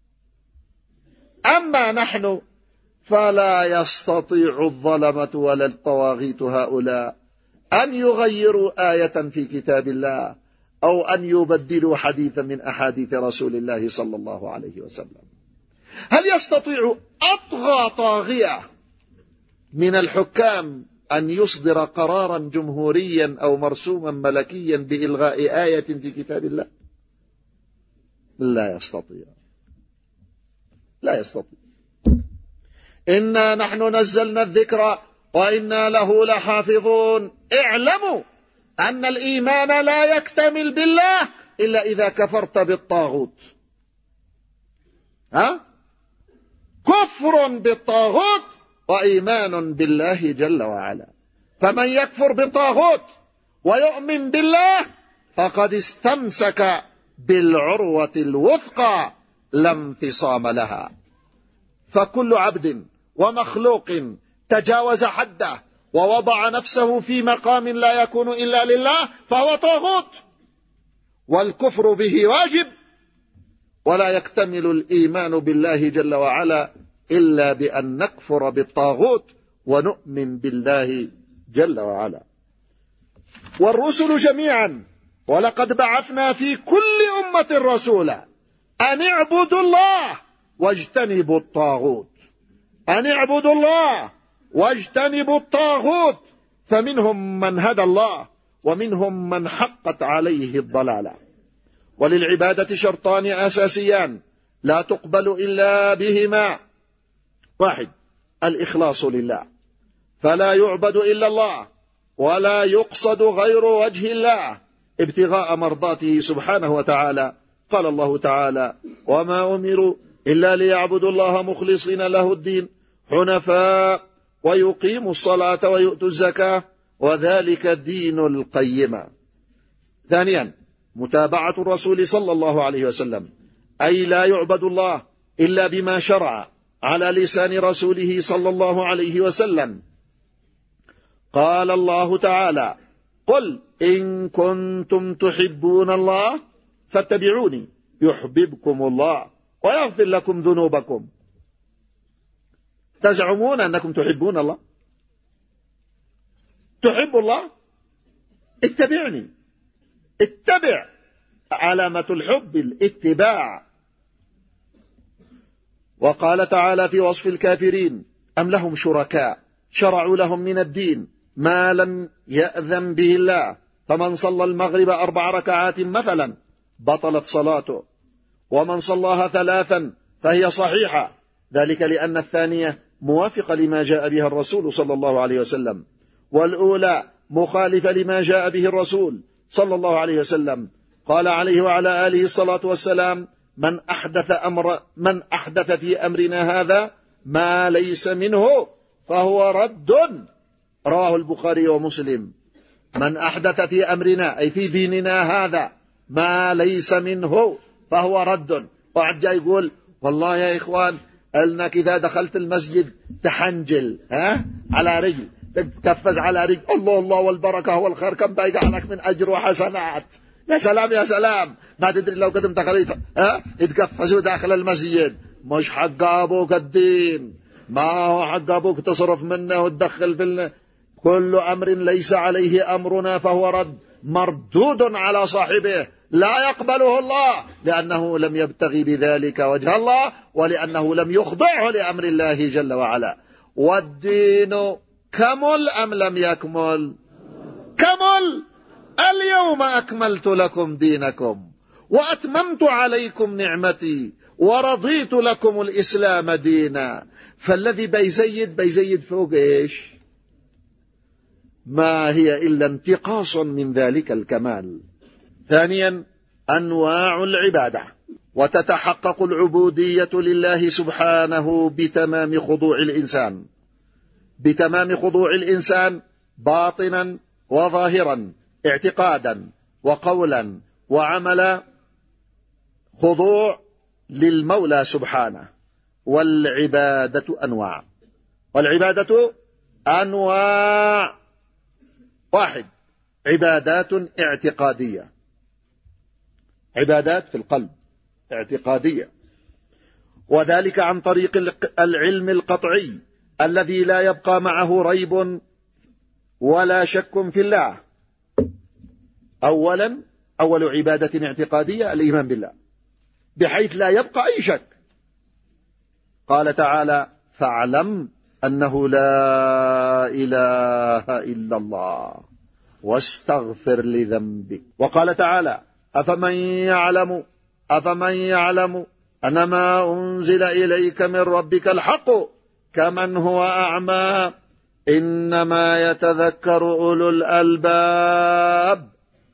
أما نحن فلا يستطيع الظلمة ولا الطواغيت هؤلاء أن يغيروا آية في كتاب الله أو أن يبدلوا حديثا من أحاديث رسول الله صلى الله عليه وسلم. هل يستطيع أطغى طاغية من الحكام أن يصدر قرارا جمهوريا أو مرسوما ملكيا بإلغاء آية في كتاب الله؟ لا يستطيع، لا يستطيع. إنا نحن نزلنا الذكر وإنا له لحافظون. اعلموا أن الإيمان لا يكتمل بالله إلا إذا كفرت بالطاغوت. ها؟ كفر بالطاغوت وإيمان بالله جل وعلا. فمن يكفر بالطاغوت ويؤمن بالله فقد استمسك بالعروة الوثقى لا انفصام لها. فكل عبد ومخلوق تجاوز حده ووضع نفسه في مقام لا يكون إلا لله فهو طاغوت، والكفر به واجب. ولا يكتمل الإيمان بالله جل وعلا إلا بأن نكفر بالطاغوت ونؤمن بالله جل وعلا. والرسل جميعا ولقد بعثنا في كل أمة رسولا أن اعبدوا الله واجتنبوا الطاغوت، أن اعبدوا الله واجتنبوا الطاغوت. فمنهم من هدى الله ومنهم من حقت عليه الضلالة. وللعبادة شرطان أساسيان لا تقبل إلا بهما. واحد، الإخلاص لله، فلا يعبد إلا الله ولا يقصد غير وجه الله ابتغاء مرضاته سبحانه وتعالى. قال الله تعالى: وما أمروا إلا ليعبدوا الله مخلصين له الدين حنفاء ويقيموا الصلاة ويؤتوا الزكاة وذلك الدين القيم. ثانيا، متابعة الرسول صلى الله عليه وسلم، أي لا يعبد الله إلا بما شرع على لسان رسوله صلى الله عليه وسلم. قال الله تعالى: قل إن كنتم تحبون الله فاتبعوني يحببكم الله ويغفر لكم ذنوبكم. تزعمون أنكم تحبون الله؟ تحب الله؟ اتبعني. اتبع. علامة الحب الاتباع. وقال تعالى في وصف الكافرين: أم لهم شركاء شرعوا لهم من الدين ما لم يأذن به الله، فمن صلى المغرب أربع ركعات مثلا بطلت صلاته، ومن صلاها ثلاثا فهي صحيحة، ذلك لأن الثانية موافقة لما جاء بها الرسول صلى الله عليه وسلم، والأولى مخالفة لما جاء به الرسول صلى الله عليه وسلم. قال عليه وعلى آله الصلاة والسلام: من أحدث أمر من أحدث في أمرنا هذا ما ليس منه فهو رد. رواه البخاري ومسلم. من أحدث في أمرنا أي في ديننا هذا ما ليس منه فهو رد. واحد جاي يقول: والله يا إخوان أنك إذا دخلت المسجد تحنجل ها على رجل، تتكفز على رجل، الله الله والبركة والخير كم بايقع لك من أجر وحسنات. يا سلام يا سلام، ما تدري لو قدمت خريطة ها يتكفزوا داخل المسجد. مش حق أبوك الدين، ما هو حق أبوك تصرف منه وتدخل في ال... كل أمر ليس عليه أمرنا فهو رد، مردود على صاحبه، لا يقبله الله، لأنه لم يبتغي بذلك وجه الله، ولأنه لم يخضعه لأمر الله جل وعلا. والدين كمل أم لم يكمل؟ كمل. اليوم أكملت لكم دينكم وأتممت عليكم نعمتي ورضيت لكم الإسلام دينا. فالذي بيزيد بيزيد فوق إيش؟ ما هي إلا انتقاص من ذلك الكمال. ثانيا: أنواع العبادة. وتتحقق العبودية لله سبحانه بتمام خضوع الإنسان، بتمام خضوع الإنسان باطنا وظاهرا، اعتقادا وقولا وعملا، خضوع للمولى سبحانه. والعبادة أنواع، والعبادة أنواع. واحد: عبادات اعتقادية، عبادات في القلب اعتقادية، وذلك عن طريق العلم القطعي الذي لا يبقى معه ريب ولا شك في الله. أولا أول عبادة اعتقادية الإيمان بالله بحيث لا يبقى أي شك. قال تعالى: فاعلم أنه لا إله إلا الله واستغفر لذنبك. وقال تعالى: أفمن يعلم أفمن يعلم أن ما أنزل إليك من ربك الحق كمن هو أعمى إنما يتذكر أولو الألباب.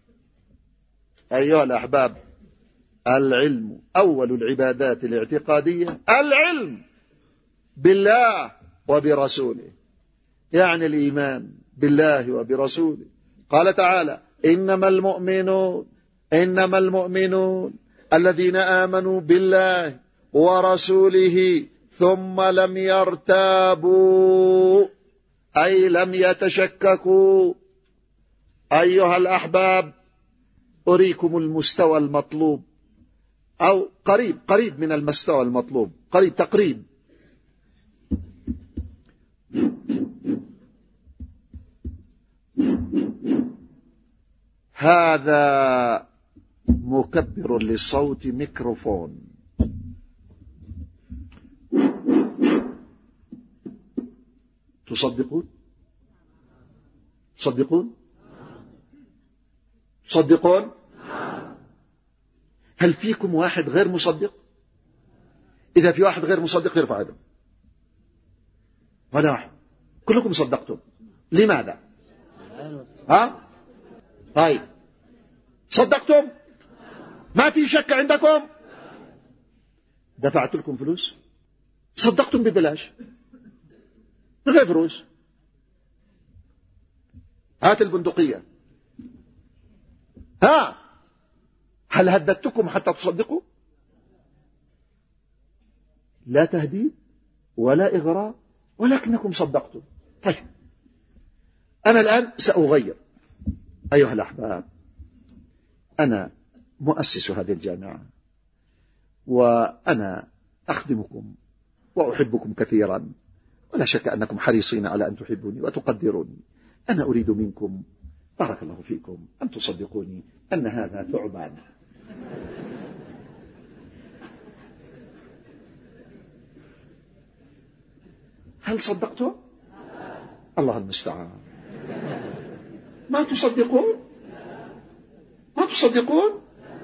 أيها الأحباب، العلم أول العبادات الاعتقادية، العلم بالله وبرسوله، يعني الإيمان بالله وبرسوله. قال تعالى: إنما المؤمنون إنما المؤمنون الذين آمنوا بالله ورسوله ثم لم يرتابوا، أي لم يتشككوا. أيها الأحباب، أريكم المستوى المطلوب، أو قريب قريب من المستوى المطلوب، قريب تقريب. هذا مكبر للصوت ميكروفون. تصدقون؟ تصدقون؟ تصدقون؟ هل فيكم واحد غير مصدق؟ إذا في واحد غير مصدق يرفع يده. ولا واحد، كلكم صدقتم. لماذا؟ ها؟ طيب، صدقتم؟ ما في شك عندكم؟ دفعت لكم فلوس؟ صدقتم ببلاش من غير فلوس. هات البندقية. ها، هل هددتكم حتى تصدقوا؟ لا تهديد ولا إغراء، ولكنكم صدقتم. طيب، أنا الآن سأغير. أيها الأحباب، أنا مؤسس هذه الجامعة، وأنا أخدمكم وأحبكم كثيرا، ولا شك أنكم حريصين على أن تحبوني وتقدروني. أنا أريد منكم بارك الله فيكم أن تصدقوني أن هذا ثعبان. هل صدقتم؟ الله المستعان. ما تصدقون؟ ما تصدقون؟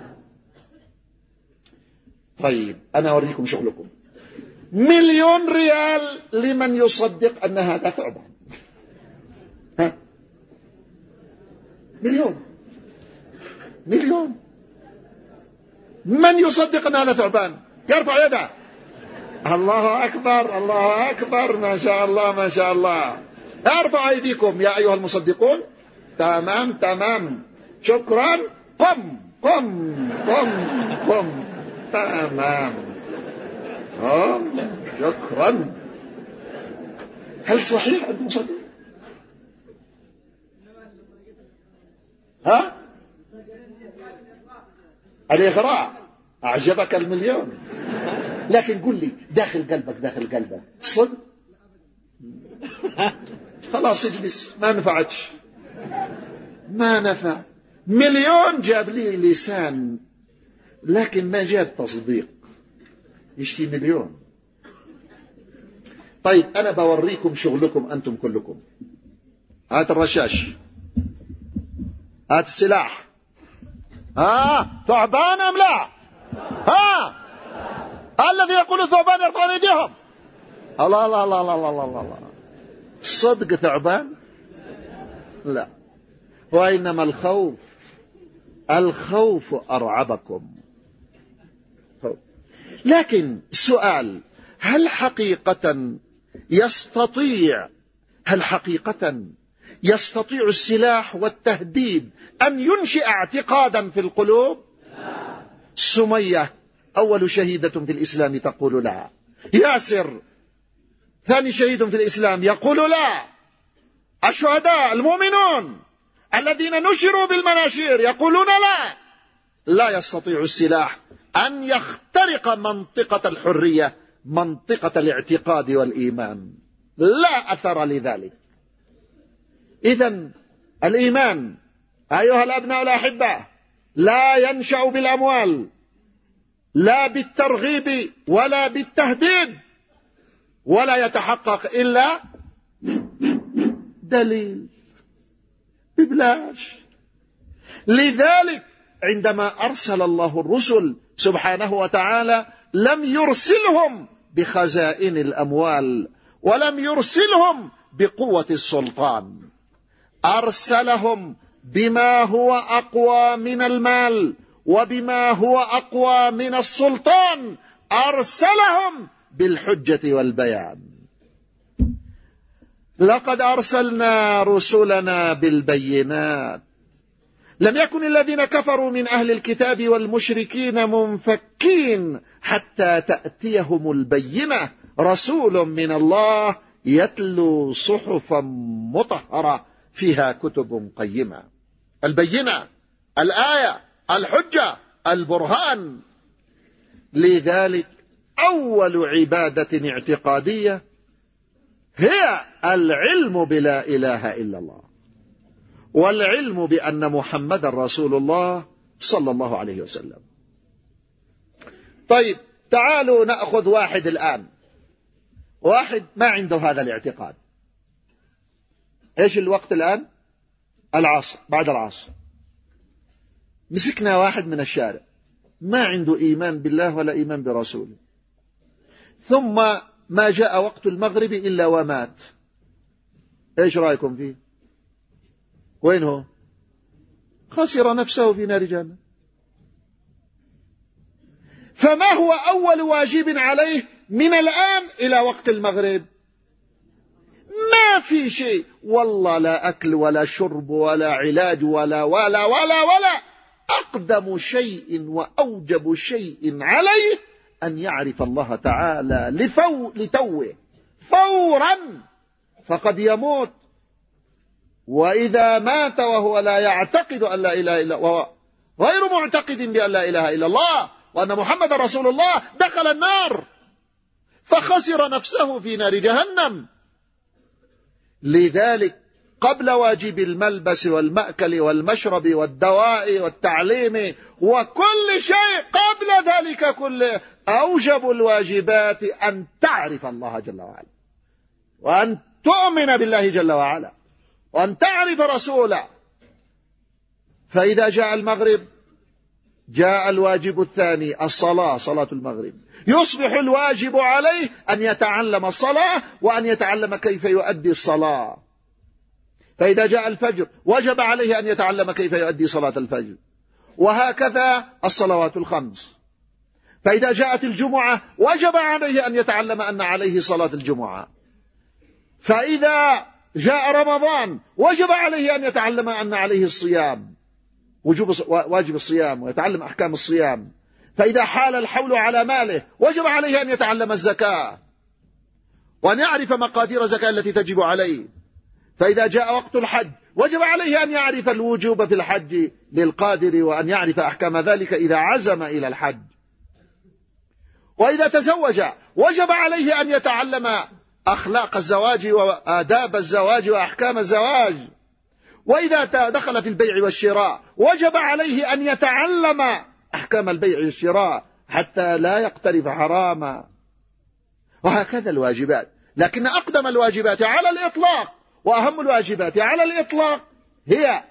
طيب أنا أوريكم شغلكم. مليون ريال لمن يصدق أن هذا ثعبان. ها؟ مليون مليون من يصدق أن هذا ثعبان يرفع يده. الله أكبر الله أكبر، ما شاء الله ما شاء الله. ارفعوا أيديكم يا أيها المصدقون. تمام تمام، شكرا. قم قم قم قم. تمام قم، شكرا. هل صحيح أنت مصدق؟ ها؟ الإغراء أعجبك المليون، لكن قل لي داخل قلبك داخل قلبك صدق؟ خلاص اجلس، ما نفعتش، ما نفع. مليون جاب لي لسان لكن ما جاب تصديق. يشتي مليون. طيب أنا بوريكم شغلكم أنتم كلكم. هات الرشاش، هات السلاح. ها ثعبان أم لا؟ ها الذي يقول ثعبان يرفعون ايديهم. الله الله الله الله الله الله الله. صدق ثعبان؟ لا، وإنما الخوف الخوف أرعبكم. لكن السؤال، هل حقيقة يستطيع هل حقيقة يستطيع السلاح والتهديد أن ينشئ اعتقادا في القلوب؟ سمية أول شهيدة في الإسلام تقول لا. ياسر ثاني شهيد في الإسلام يقول لا. الشهداء المؤمنون الذين نشروا بالمناشير يقولون لا. لا يستطيع السلاح أن يخترق منطقة الحرية، منطقة الاعتقاد والإيمان. لا أثر لذلك. إذن الإيمان أيها الأبناء الأحبة لا ينشأ بالأموال، لا بالترغيب ولا بالتهديد، ولا يتحقق إلا دليل ببلاش. لذلك عندما أرسل الله الرسل سبحانه وتعالى لم يرسلهم بخزائن الأموال، ولم يرسلهم بقوة السلطان، أرسلهم بما هو أقوى من المال وبما هو أقوى من السلطان. أرسلهم بالحجة والبيان. لقد أرسلنا رسلنا بالبينات. لم يكن الذين كفروا من أهل الكتاب والمشركين منفكين حتى تأتيهم البينة، رسول من الله يتلو صحفا مطهرة فيها كتب قيمة. البينة، الآية، الحجة، البرهان. لذلك أول عبادة اعتقادية هي العلم بلا إله إلا الله، والعلم بأن محمد رسول الله صلى الله عليه وسلم. طيب تعالوا نأخذ واحد الآن، واحد ما عنده هذا الاعتقاد. إيش الوقت الآن؟ العصر، بعد العصر. مسكنا واحد من الشارع ما عنده إيمان بالله ولا إيمان برسوله، ثم ما جاء وقت المغرب إلا ومات. إيش رأيكم فيه؟ وين هو؟ خسر نفسه في نار جهنم. فما هو أول واجب عليه من الآن إلى وقت المغرب؟ ما في شيء، والله لا أكل ولا شرب ولا علاج ولا ولا ولا ولا. أقدم شيء وأوجب شيء عليه أن يعرف الله تعالى لفو لتوه فورا، فقد يموت. وإذا مات وهو لا يعتقد أن لا إله إلا وهو غير معتقد بأن لا إله إلا الله، وأن محمد رسول الله دخل النار فخسر نفسه في نار جهنم. لذلك قبل واجب الملبس والمأكل والمشرب والدواء والتعليم وكل شيء، قبل ذلك كله أوجب الواجبات أن تعرف الله جل وعلا، وأن تؤمن بالله جل وعلا، وأن تعرف رسوله. فإذا جاء المغرب جاء الواجب الثاني الصلاة، صلاة المغرب. يصبح الواجب عليه أن يتعلم الصلاة وأن يتعلم كيف يؤدي الصلاة. فإذا جاء الفجر وجب عليه أن يتعلم كيف يؤدي صلاة الفجر، وهكذا الصلوات الخمس. فإذا جاءت الجمعة وجب عليه أن يتعلم أن عليه صلاة الجمعة. فإذا جاء رمضان وجب عليه أن يتعلم أن عليه الصيام، وجوب واجب الصيام، ويتعلم أحكام الصيام. فإذا حال الحول على ماله وجب عليه أن يتعلم الزكاة وأن يعرف مقادير الزكاة التي تجب عليه. فإذا جاء وقت الحج وجب عليه أن يعرف الوجوب في الحج للقادر، وأن يعرف أحكام ذلك إذا عزم إلى الحج. وإذا تزوج وجب عليه أن يتعلم أخلاق الزواج وآداب الزواج وأحكام الزواج. وإذا دخل في البيع والشراء وجب عليه أن يتعلم أحكام البيع والشراء حتى لا يقترف حراما. وهكذا الواجبات. لكن أقدم الواجبات على الإطلاق وأهم الواجبات على الإطلاق هي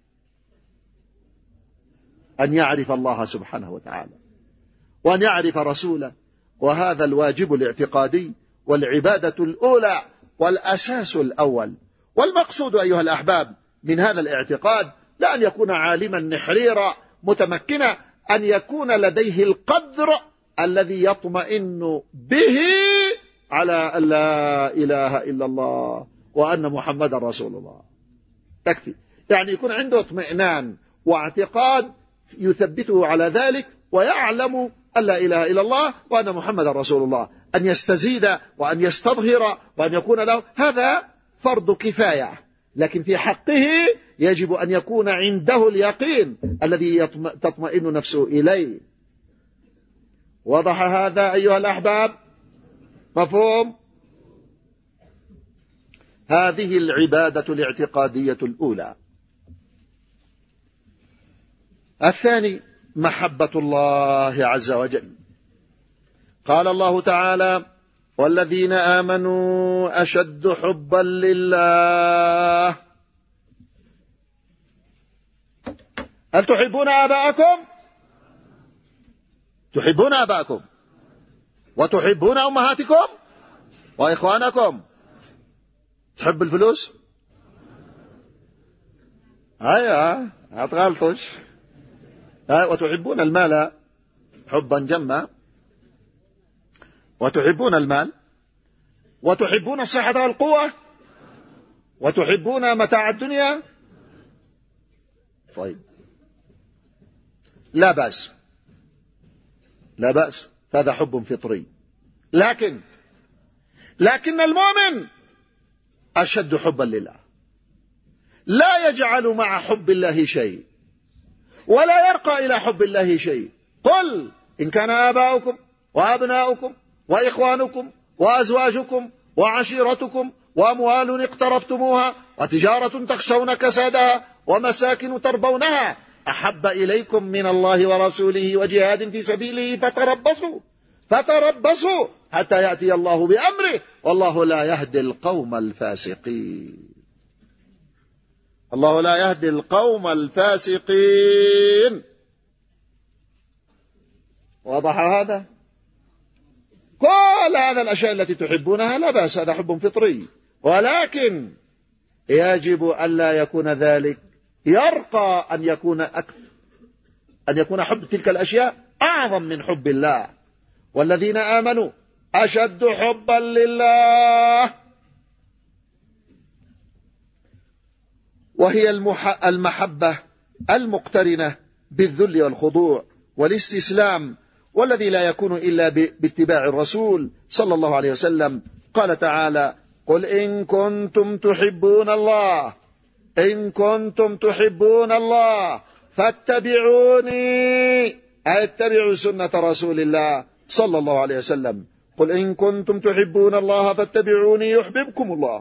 أن يعرف الله سبحانه وتعالى وأن يعرف رسوله، وهذا الواجب الاعتقادي والعبادة الأولى والأساس الأول. والمقصود أيها الأحباب من هذا الاعتقاد لا أن يكون عالما نحريرا متمكنا، أن يكون لديه القدر الذي يطمئن به على أن لا إله إلا الله وأن محمد رسول الله. تكفي، يعني يكون عنده اطمئنان واعتقاد يثبته على ذلك، ويعلم أن لا إله إلا الله وأن محمد رسول الله. أن يستزيد وأن يستظهر وأن يكون له، هذا فرض كفاية، لكن في حقه يجب أن يكون عنده اليقين الذي تطمئن نفسه إليه. وضح هذا أيها الأحباب؟ مفهوم؟ هذه العبادة الاعتقادية الأولى. الثاني محبة الله عز وجل. قال الله تعالى: والذين آمنوا أشد حبا لله. هل تحبون آباءكم؟ تحبون آباءكم وتحبون أمهاتكم وإخوانكم. تحب الفلوس؟ أيوة، هتغلطش. وتحبون المال حبا جما، وتحبون المال، وتحبون الصحة والقوة، وتحبون متاع الدنيا. طيب، لا بأس، لا بأس، هذا حب فطري. لكن لكن المؤمن أشد حبا لله، لا يجعل مع حب الله شيء، ولا يرقى إلى حب الله شيء. قل إن كان آباؤكم وأبناؤكم وإخوانكم وأزواجكم وعشيرتكم وأموال اقترفتموها وتجارة تخشون كسادها ومساكن ترضونها أحب إليكم من الله ورسوله وجهاد في سبيله فتربصوا فتربصوا حتى يأتي الله بأمره والله لا يهدي القوم الفاسقين. الله لا يهدي القوم الفاسقين. واضح هذا؟ كل هذا الأشياء التي تحبونها لا بأس، هذا حب فطري، ولكن يجب أن لا يكون ذلك يرقى أن يكون أكثر، أن يكون حب تلك الأشياء أعظم من حب الله. والذين آمنوا أشد حبا لله، وهي المحبة المقترنة بالذل والخضوع والاستسلام، والذي لا يكون إلا باتباع الرسول صلى الله عليه وسلم. قال تعالى: قل إن كنتم تحبون الله إن كنتم تحبون الله فاتبعوني اتبعوا سنة رسول الله صلى الله عليه وسلم. قل إن كنتم تحبون الله فاتبعوني يحببكم الله.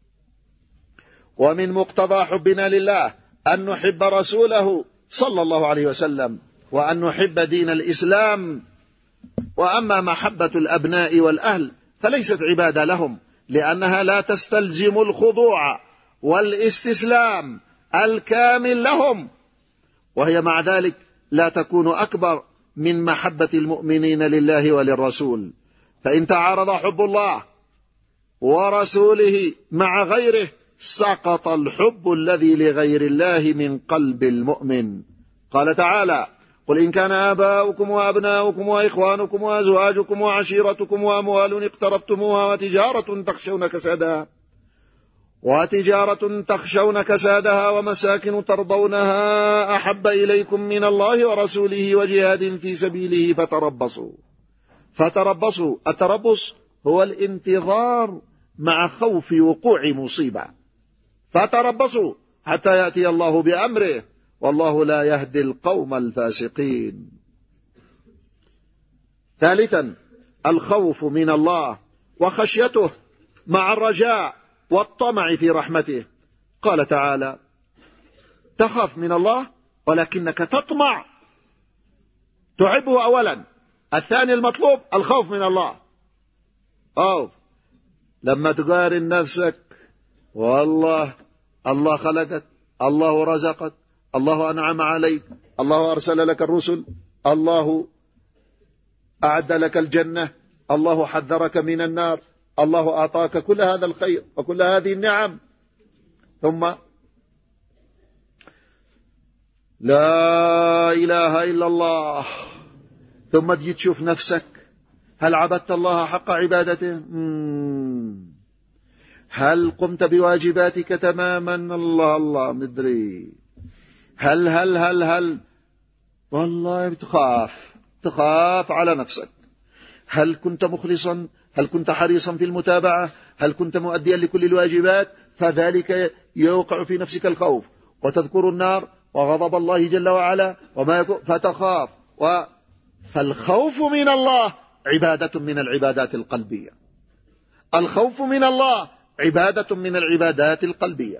ومن مقتضى حبنا لله أن نحب رسوله صلى الله عليه وسلم، وأن نحب دين الإسلام. وأما محبة الأبناء والأهل فليست عبادة لهم، لأنها لا تستلزم الخضوع والاستسلام الكامل لهم، وهي مع ذلك لا تكون أكبر من محبة المؤمنين لله وللرسول. فإن تعارض حب الله ورسوله مع غيره سقط الحب الذي لغير الله من قلب المؤمن. قال تعالى: قل إن كان آباؤكم وأبناؤكم وإخوانكم وأزواجكم وعشيرتكم وأموال اقترفتموها وتجارة تخشون كسادها وتجارة تخشون كسادها ومساكن ترضونها أحب إليكم من الله ورسوله وجهاد في سبيله فتربصوا فتربصوا التربص هو الانتظار مع خوف وقوع مصيبة. فتربصوا حتى يأتي الله بأمره، والله لا يهدي القوم الفاسقين. ثالثا، الخوف من الله وخشيته مع الرجاء والطمع في رحمته. قال تعالى: تخاف من الله ولكنك تطمع، تحبه أولا. الثاني المطلوب الخوف من الله. أو لما تقارن نفسك والله، الله خلقك، الله رزقك، الله أنعم عليك، الله أرسل لك الرسل، الله أعد لك الجنة، الله حذرك من النار، الله أعطاك كل هذا الخير وكل هذه النعم، ثم لا إله إلا الله، ثم تجي تشوف نفسك هل عبدت الله حق عبادته؟ مم. هل قمت بواجباتك تماما؟ الله الله مدري. هل هل هل هل والله بتخاف تخاف على نفسك. هل كنت مخلصا؟ هل كنت حريصا في المتابعة؟ هل كنت مؤديا لكل الواجبات؟ فذلك يوقع في نفسك الخوف، وتذكر النار وغضب الله جل وعلا وما يكون فتخاف. و... فالخوف من الله عبادة من العبادات القلبية. الخوف من الله عبادة من العبادات القلبية.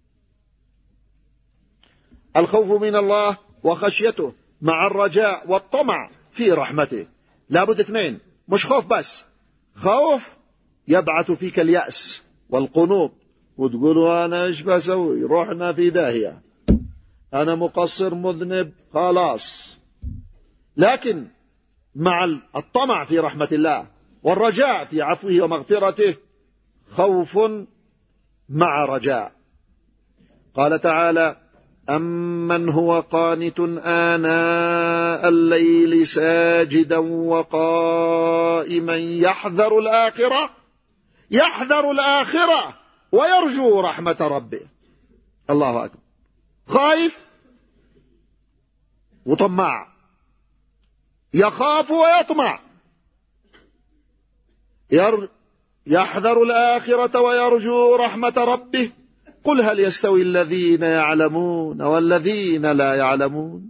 الخوف من الله وخشيته مع الرجاء والطمع في رحمته. لابد اثنين، مش خوف بس، خوف يبعث فيك اليأس والقنوط، وتقولوا أنا إيش بسوي، روحنا في داهية، أنا مقصر مذنب خلاص. لكن مع الطمع في رحمة الله والرجاء في عفوه ومغفرته خوف مع رجاء. قال تعالى: أمن هو قانت آناء الليل ساجدا وقائما يحذر الآخرة يحذر الآخرة ويرجو رحمة ربه. الله أكبر. خايف وطماع، يخاف ويطمع، ير... يحذر الآخرة ويرجو رحمة ربه. قل هل يستوي الذين يعلمون والذين لا يعلمون.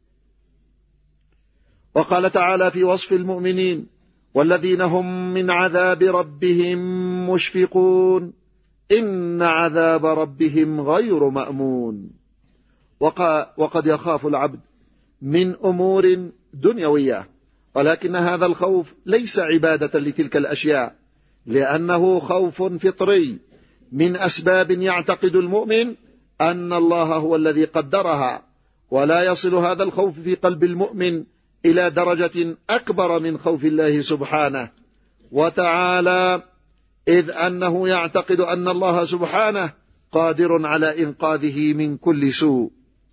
وقال تعالى في وصف المؤمنين: والذين هم من عذاب ربهم مشفقون إن عذاب ربهم غير مأمون. وقد يخاف العبد من أمور دنيوية، ولكن هذا الخوف ليس عبادة لتلك الأشياء، لأنه خوف فطري من أسباب يعتقد المؤمن أن الله هو الذي قدرها، ولا يصل هذا الخوف في قلب المؤمن إلى درجة أكبر من خوف الله سبحانه وتعالى، إذ أنه يعتقد أن الله سبحانه قادر على إنقاذه من كل سوء.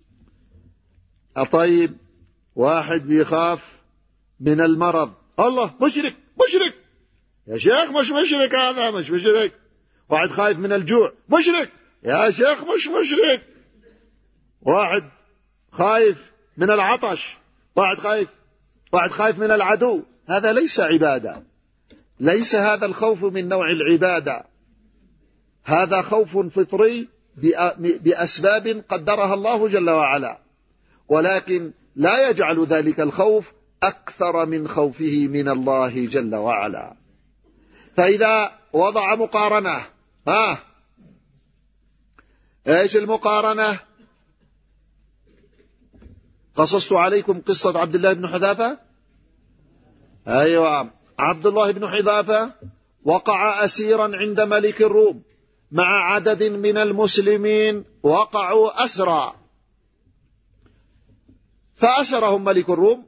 أطيب واحد بيخاف من المرض، الله مشرك مشرك يا شيخ، مش مشرك، هذا مش مشرك. واحد خايف من الجوع، مشرك يا شيخ، مش مشرك. واحد خايف من العطش، واحد خايف واحد خايف من العدو، هذا ليس عبادة، ليس هذا الخوف من نوع العبادة، هذا خوف فطري بأسباب قدرها الله جل وعلا. ولكن لا يجعل ذلك الخوف أكثر من خوفه من الله جل وعلا. فإذا وضع مقارنة، ها ايش المقارنة؟ قصصت عليكم قصة عبد الله بن حذافة. أيوة، عبد الله بن حذافة وقع أسيرا عند ملك الروم مع عدد من المسلمين، وقعوا أسرى، فأسرهم ملك الروم،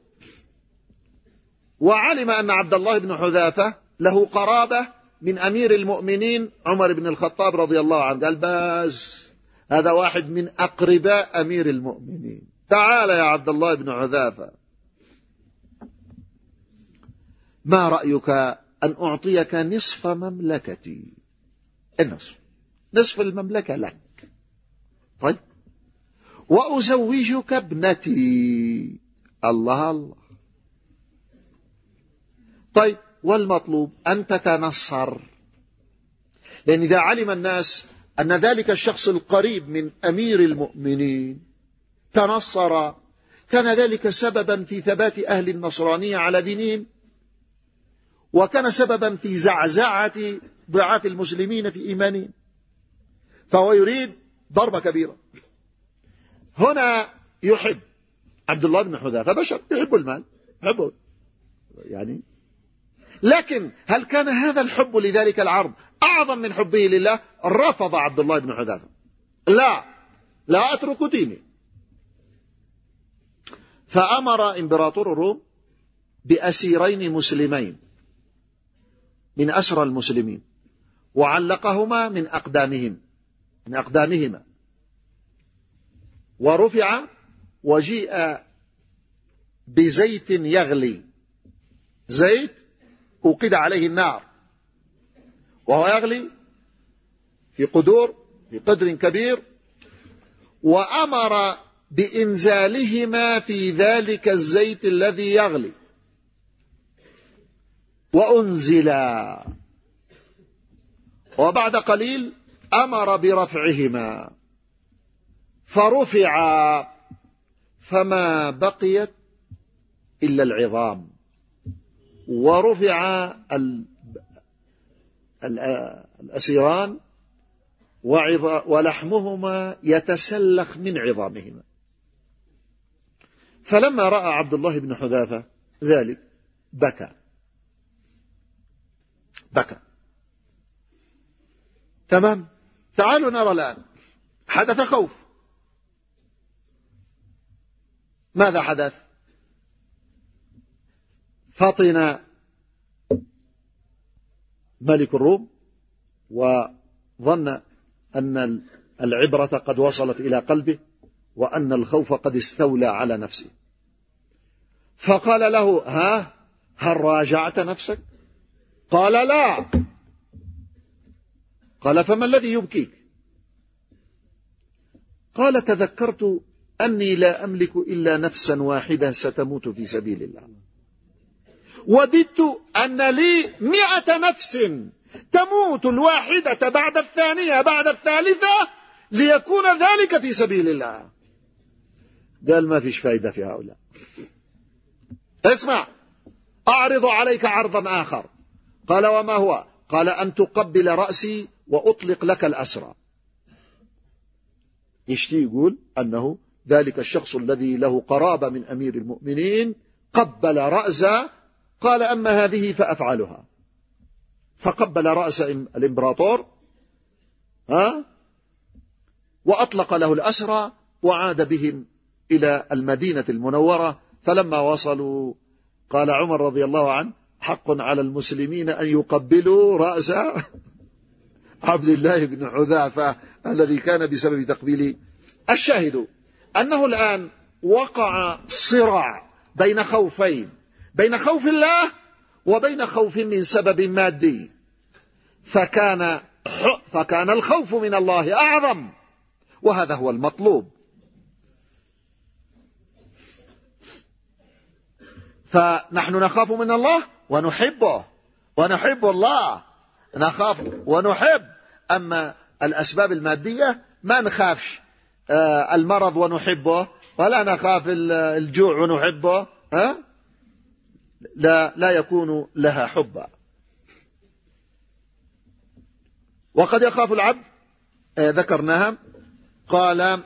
وعلم أن عبد الله بن حذافة له قرابة من أمير المؤمنين عمر بن الخطاب رضي الله عنه. قال بس هذا واحد من أقرباء أمير المؤمنين، تعال يا عبد الله بن حذافة، ما رأيك أن أعطيك نصف مملكتي؟ النصف، نصف المملكة لك، طيب، وأزوجك ابنتي. الله الله، طيب، والمطلوب أن تتنصر، لأن إذا علم الناس أن ذلك الشخص القريب من أمير المؤمنين تنصر، كان ذلك سببا في ثبات أهل النصرانية على دينهم، وكان سببا في زعزعة ضعاف المسلمين في إيمانهم، فهو يريد ضربة كبيرة. هنا يحب عبد الله بن حذافة، بشر يحب المال، يحبه يعني، لكن هل كان هذا الحب لذلك العرض أعظم من حبه لله؟ رفض عبد الله بن حذافة، لا لا أترك ديني. فأمر إمبراطور الروم بأسيرين مسلمين من أسرى المسلمين، وعلقهما من أقدامهم من أقدامهما، ورفع وجيء بزيت يغلي، زيت أوقد عليه النار وهو يغلي في قدور في قدر كبير، وأمر بإنزالهما في ذلك الزيت الذي يغلي، وأنزلا، وبعد قليل أمر برفعهما، فرفعا فما بقيت إلا العظام، ورفع الأسيران ولحمهما يتسلخ من عظامهما. فلما رأى عبد الله بن حذافة ذلك بكى بكى تمام. تعالوا نرى الآن، حدث خوف. ماذا حدث؟ فطن ملك الروم وظن أن العبرة قد وصلت إلى قلبه، وأن الخوف قد استولى على نفسه، فقال له: ها هل راجعت نفسك؟ قال: لا. قال: فما الذي يبكيك؟ قال: تذكرت أني لا أملك إلا نفسا واحدة ستموت في سبيل الله، وددت أن لي مئة نفس تموت الواحدة بعد الثانية بعد الثالثة ليكون ذلك في سبيل الله. قال: ما فيش فايدة في هؤلاء، اسمع، أعرض عليك عرضا آخر. قال: وما هو؟ قال: أن تقبل رأسي وأطلق لك الأسرى. يشتي يقول أنه ذلك الشخص الذي له قرابة من أمير المؤمنين قبل رأسه، قال: أما هذه فأفعلها. فقبل رأس الإمبراطور ها وأطلق له الأسرى، وعاد بهم إلى المدينة المنورة. فلما وصلوا قال عمر رضي الله عنه: حق على المسلمين أن يقبلوا رأس عبد الله بن حذافة الذي كان بسبب تقبيله. الشاهد أنه الآن وقع صراع بين خوفين، بين خوف الله وبين خوف من سبب مادي، فكان فكان الخوف من الله أعظم، وهذا هو المطلوب. فنحن نخاف من الله ونحبه، ونحب الله، نخاف ونحب. أما الأسباب المادية ما نخافش، المرض ونحبه، ولا نخاف الجوع ونحبه، ها؟ لا لا يكون لها حبا. وقد يخاف العبد، ذكرناها، قال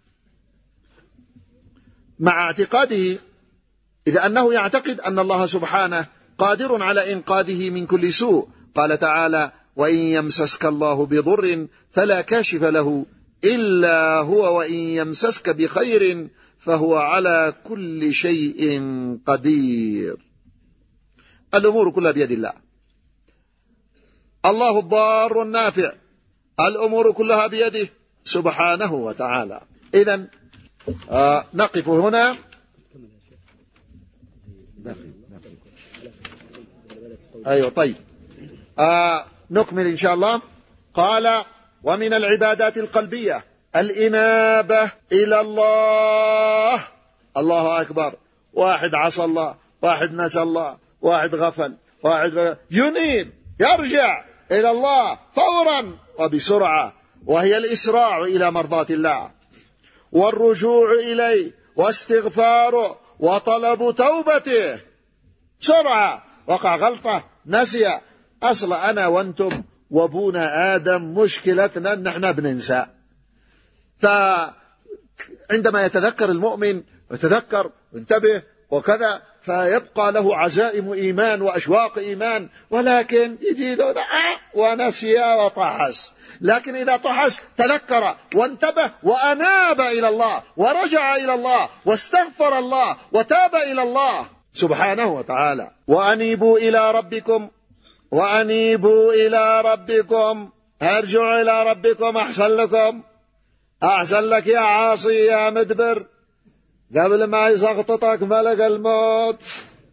مع اعتقاده، إذا أنه يعتقد أن الله سبحانه قادر على إنقاذه من كل سوء. قال تعالى: وإن يمسسك الله بضر فلا كاشف له إلا هو وإن يمسسك بخير فهو على كل شيء قدير. الأمور كلها بيد الله، الله الضار النافع، الأمور كلها بيده سبحانه وتعالى. إذن آه نقف هنا. أيوة طيب، آه نكمل إن شاء الله. قال: ومن العبادات القلبية الإنابة إلى الله. الله أكبر، واحد عصى الله، واحد نسى الله، واحد غفل، واحد غفل. ينيب، يرجع إلى الله فورا وبسرعة، وهي الإسراع إلى مرضاة الله والرجوع إليه واستغفاره وطلب توبته. سرعة، وقع غلطة، نسي. أصل أنا وأنتم وابونا آدم مشكلتنا أن احنا بننسى. فعندما يتذكر المؤمن يتذكر وينتبه وكذا، فيبقى له عزائم إيمان وأشواق إيمان، ولكن يجي له ونسي وطحس. لكن إذا طحس تذكر وانتبه وأناب إلى الله ورجع إلى الله واستغفر الله وتاب إلى الله سبحانه وتعالى. وأنيبوا إلى ربكم وأنيبوا إلى ربكم، ارجعوا إلى ربكم أحسن لكم. أحسن لك يا عاصي يا مدبر قبل ما يسقطك ملك الموت،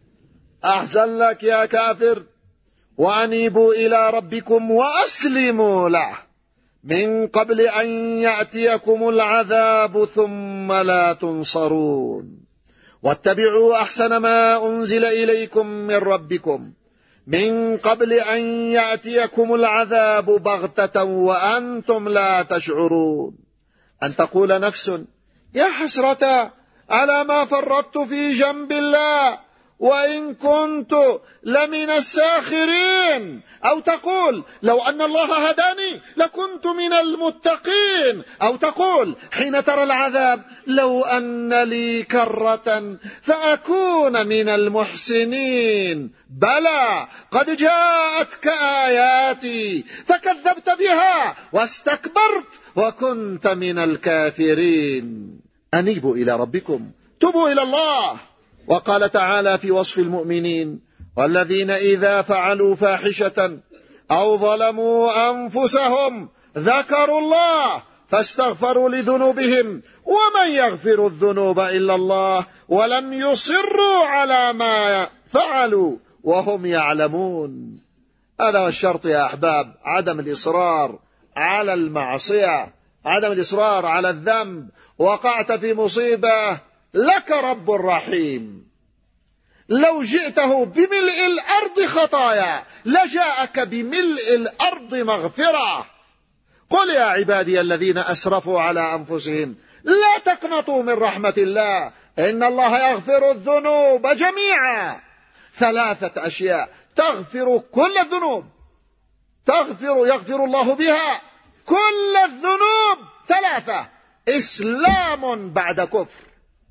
أحسن لك يا كافر. وأنيبوا إلى ربكم وأسلموا له من قبل أن يأتيكم العذاب ثم لا تنصرون. واتبعوا أحسن ما أنزل إليكم من ربكم من قبل أن يأتيكم العذاب بغتة وأنتم لا تشعرون. أن تقول نفس: يا حسرة على ما فرطت في جنب الله وإن كنت لمن الساخرين. أو تقول: لو أن الله هداني لكنت من المتقين. أو تقول حين ترى العذاب: لو أن لي كرة فأكون من المحسنين. بلى قد جاءتك آياتي فكذبت بها واستكبرت وكنت من الكافرين. أنيبوا إلى ربكم، توبوا إلى الله. وقال تعالى في وصف المؤمنين: والذين إذا فعلوا فاحشة أو ظلموا أنفسهم ذكروا الله فاستغفروا لذنوبهم ومن يغفر الذنوب إلا الله ولم يصروا على ما فعلوا وهم يعلمون. هذا هو الشرط يا أحباب، عدم الإصرار على المعصية، عدم الإصرار على الذنب. وقعت في مصيبة، لك رب رحيم، لو جئته بملء الأرض خطايا لجاءك بملء الأرض مغفرة. قل يا عبادي الذين أسرفوا على أنفسهم لا تقنطوا من رحمة الله إن الله يغفر الذنوب جميعا. ثلاثة أشياء تغفر كل الذنوب، تغفر يغفر الله بها كل الذنوب. ثلاثة: إسلام بعد كفر.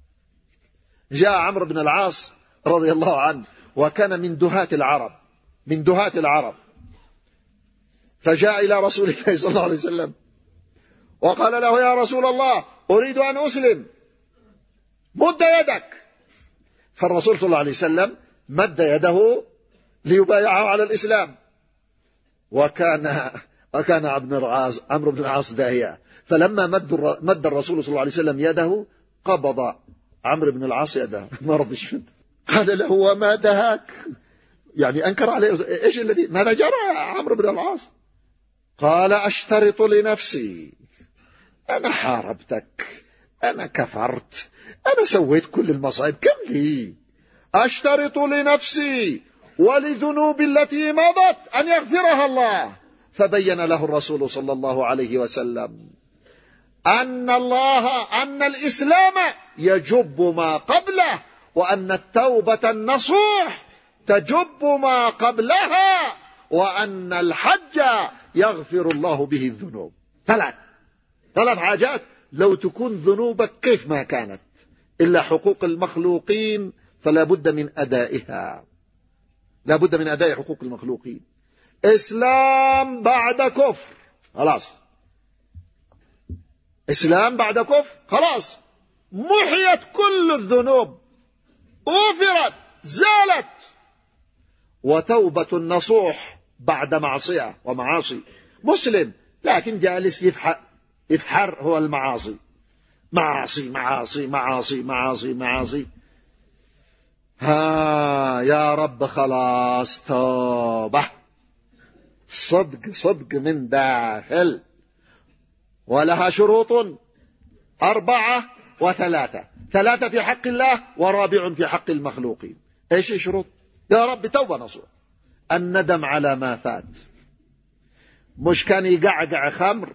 جاء عمرو بن العاص رضي الله عنه وكان من دهاة العرب، من دهاة العرب، فجاء إلى رسول الله صلى الله عليه وسلم وقال له: يا رسول الله أريد أن أسلم، مد يدك. فالرسول صلى الله عليه وسلم مد يده ليبايعه على الإسلام. وكان وكان عمرو بن العاص داهية، فلما مد مد الرسول صلى الله عليه وسلم يده قبض عمرو بن العاص يده، ما رضيش. قال له: وما دهاك؟ يعني أنكر عليه. إيش الذي ماذا جرى يا عمرو بن العاص؟ قال: أشترط لنفسي، أنا حاربتك، أنا كفرت، أنا سويت كل المصائب، كم لي؟ أشترط لنفسي ولذنوب التي مضت أن يغفرها الله. فبين له الرسول صلى الله عليه وسلم أن الله أن الإسلام يجب ما قبله، وأن التوبة النصوح تجب ما قبلها، وأن الحج يغفر الله به الذنوب. ثلاث ثلاث حاجات لو تكون ذنوبك كيف ما كانت إلا حقوق المخلوقين فلا بد من أدائها، لا بد من أداء حقوق المخلوقين. إسلام بعد كفر، خلاص. إسلام بعد كفر، خلاص، محيت كل الذنوب، غفرت، زالت. وتوبة النصوح بعد معصية ومعاصي. مسلم لكن جالس يفحر, يفحر هو المعاصي، معاصي معاصي معاصي معاصي معاصي. ها يا رب خلاص توبة صدق صدق من داخل. ولها شروط أربعة وثلاثة، ثلاثة في حق الله ورابع في حق المخلوقين. ايش الشروط؟ يا رب توبة نصوح. الندم على ما فات، مش كان يقعقع خمر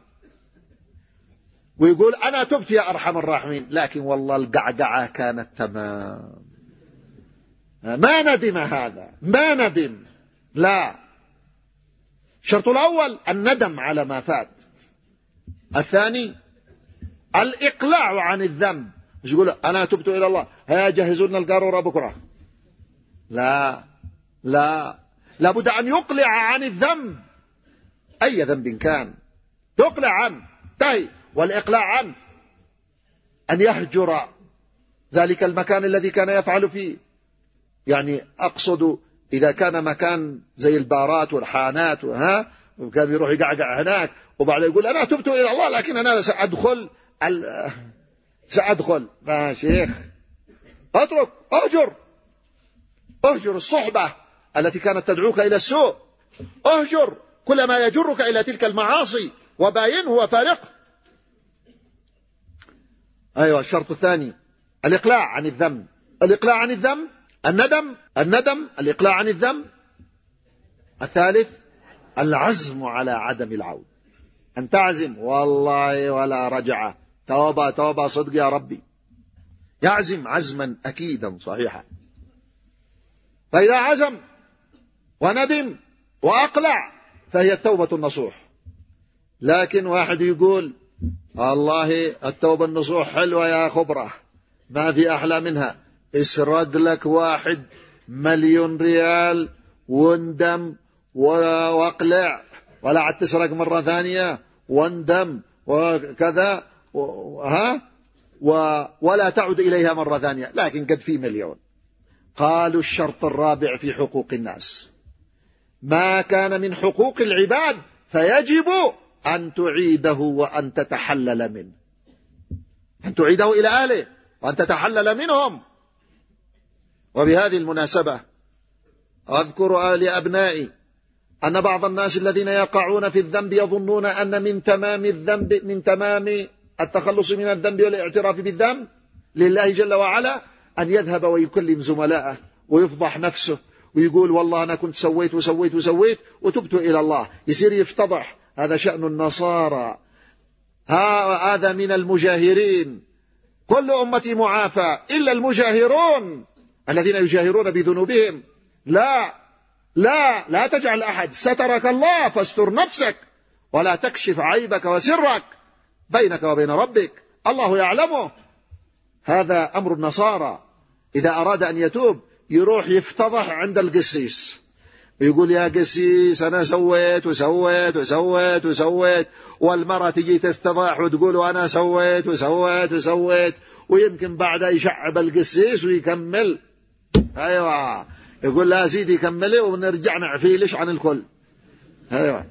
ويقول أنا تبت يا أرحم الراحمين، لكن والله القعقعة كانت تمام، ما ندم، هذا ما ندم. لا، الشرط الأول الندم على ما فات. الثاني الإقلاع عن الذنب، مش يقول أنا تبت إلى الله، هيا جهزوا لنا القارورة بكرة. لا لا، لابد أن يقلع عن الذنب، أي ذنب كان يقلع عنه. طيب، والإقلاع عنه أن يهجر ذلك المكان الذي كان يفعل فيه. يعني أقصد إذا كان مكان زي البارات والحانات وها، وكان يروح يقعقع هناك وبعد يقول أنا تبت إلى الله لكن أنا سأدخل ال... سأدخل ما شيخ، اترك، أهجر أهجر الصحبة التي كانت تدعوك إلى السوء، أهجر كل ما يجرك إلى تلك المعاصي وباينه وفارقه. أيوة، الشرط الثاني الإقلاع عن الذنب. الإقلاع عن الذنب، الندم الندم الإقلاع عن الذنب. الثالث العزم على عدم العود، أن تعزم والله ولا رجعة، توبة توبة صدق يا ربي، يعزم عزما أكيدا صحيحا. فإذا عزم وندم وأقلع فهي التوبة النصوح. لكن واحد يقول والله التوبة النصوح حلوة يا خبرة، ما في أحلى منها، اسرق لك واحد مليون ريال واندم واقلع، ولا عاد تسرق مرة ثانية واندم وكذا ها ولا تعود إليها مرة ثانية، لكن قد في مليون. قالوا الشرط الرابع في حقوق الناس، ما كان من حقوق العباد فيجب أن تعيده وأن تتحلل منه، أن تعيده إلى أهله وأن تتحلل منهم. وبهذه المناسبة أذكر لأبنائي أن بعض الناس الذين يقعون في الذنب يظنون أن من تمام الذنب من تمام التخلص من الذنب والاعتراف بالذنب لله جل وعلا أن يذهب ويكلم زملائه ويفضح نفسه ويقول والله أنا كنت سويت وسويت وسويت وتبت إلى الله، يصير يفتضح. هذا شأن النصارى، هذا من المجاهرين. كل أمتي معافى إلا المجاهرون الذين يجاهرون بذنوبهم. لا لا لا تجعل أحد سترك الله فاستر نفسك، ولا تكشف عيبك وسرك بينك وبين ربك، الله يعلمه. هذا أمر النصارى. إذا أراد أن يتوب يروح يفتضح عند القسيس ويقول يا قسيس أنا سويت وسويت وسويت وسويت، والمرأة تجي تستضح وتقول أنا سويت وسويت وسويت، ويمكن بعدها يشعب القسيس ويكمل. أيوة، يقول لا سيدي كملي ونرجع نعفيلش عن الكل. أيوة،